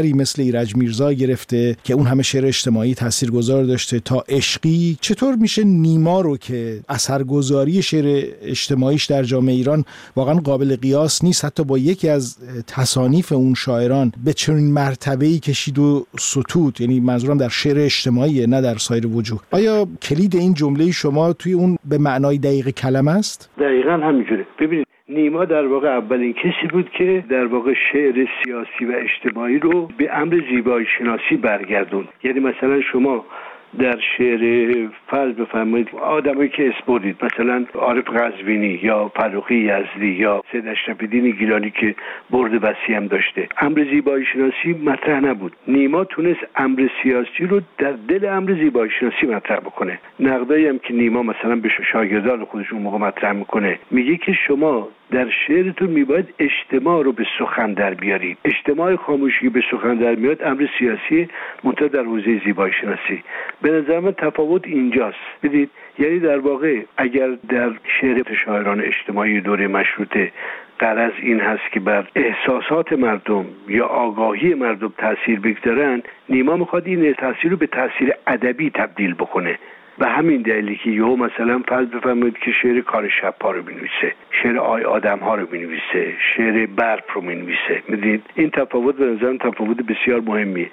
دیگری مثل ایرج میرزا گرفته که اون همه شعر اجتماعی تاثیرگذار داشته تا عشقی، چطور میشه نیما رو که اثرگذاری شعر اجتماعیش در جامعه ایران واقعا قابل قیاس نیست، حتی با یکی از تصانیف اون شاعران به چنین مرتبه‌ای کشید و ستود، یعنی منظورم در شعر اجتماعیه نه در سایر وجوه. آیا کلید این جمله شما توی اون به معنای دقیق کلمه است؟ دقیقاً همینجوره. ببینید نیما در واقع اولین کسی بود که در واقع شعر سیاسی و اجتماعی رو به امر زیبایی شناسی برگردوند. یعنی مثلا شما در شعر فرض بفرمایید آدمایی که اسپوردید، مثلا عارف قزوینی یا فرخی یزدی یا سید اشرف‌الدین گیلانی که برد وسیع هم داشته، امر زیبایی شناسی مطرح نبود. نیما تونست امر سیاسی رو در دل امر زیبایی شناسی مطرح بکنه. نقدایی هم که نیما مثلا به شاگردان خودش اون موقع مطرح میکنه، میگه که شما در شعرتون میباید اجتماع رو به سخن در بیارید. اجتماع خاموشی به سخن در میاد امر سیاسی منتها در حوزه زیبایی شناسی. به نظر من تفاوت اینجاست. بدید یعنی در واقع اگر در شعر شاعران اجتماعی دوره مشروطه غرض این هست که بر احساسات مردم یا آگاهی مردم تاثیر بگذارن، نیما میخواد این تاثیر رو به تاثیر ادبی تبدیل بکنه. و همین دلیلی که یهو مثلا فرض بفرمایید که شعر کار شب‌ها رو بنویسه، شعر آی آدم‌ها رو بنویسه، شعر برف رو بنویسه. می‌دونید این تفاوت به نظرم تفاوت بسیار مهمیه.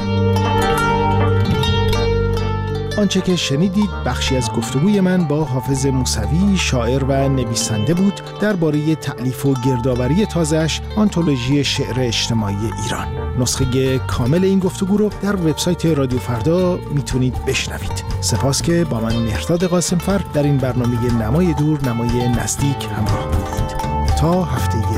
آنچه که شنیدید بخشی از گفتگوی من با حافظ موسوی، شاعر و نویسنده بود درباره تألیف و گردآوری تازه‌اش آنتولوژی شعر اجتماعی ایران. نسخه کامل این گفتگو رو در وبسایت رادیو فردا میتونید بشنوید. سپاس که با من مهرداد قاسمفر در این برنامه نمای دور نمای نزدیک همراه بودید. تا هفته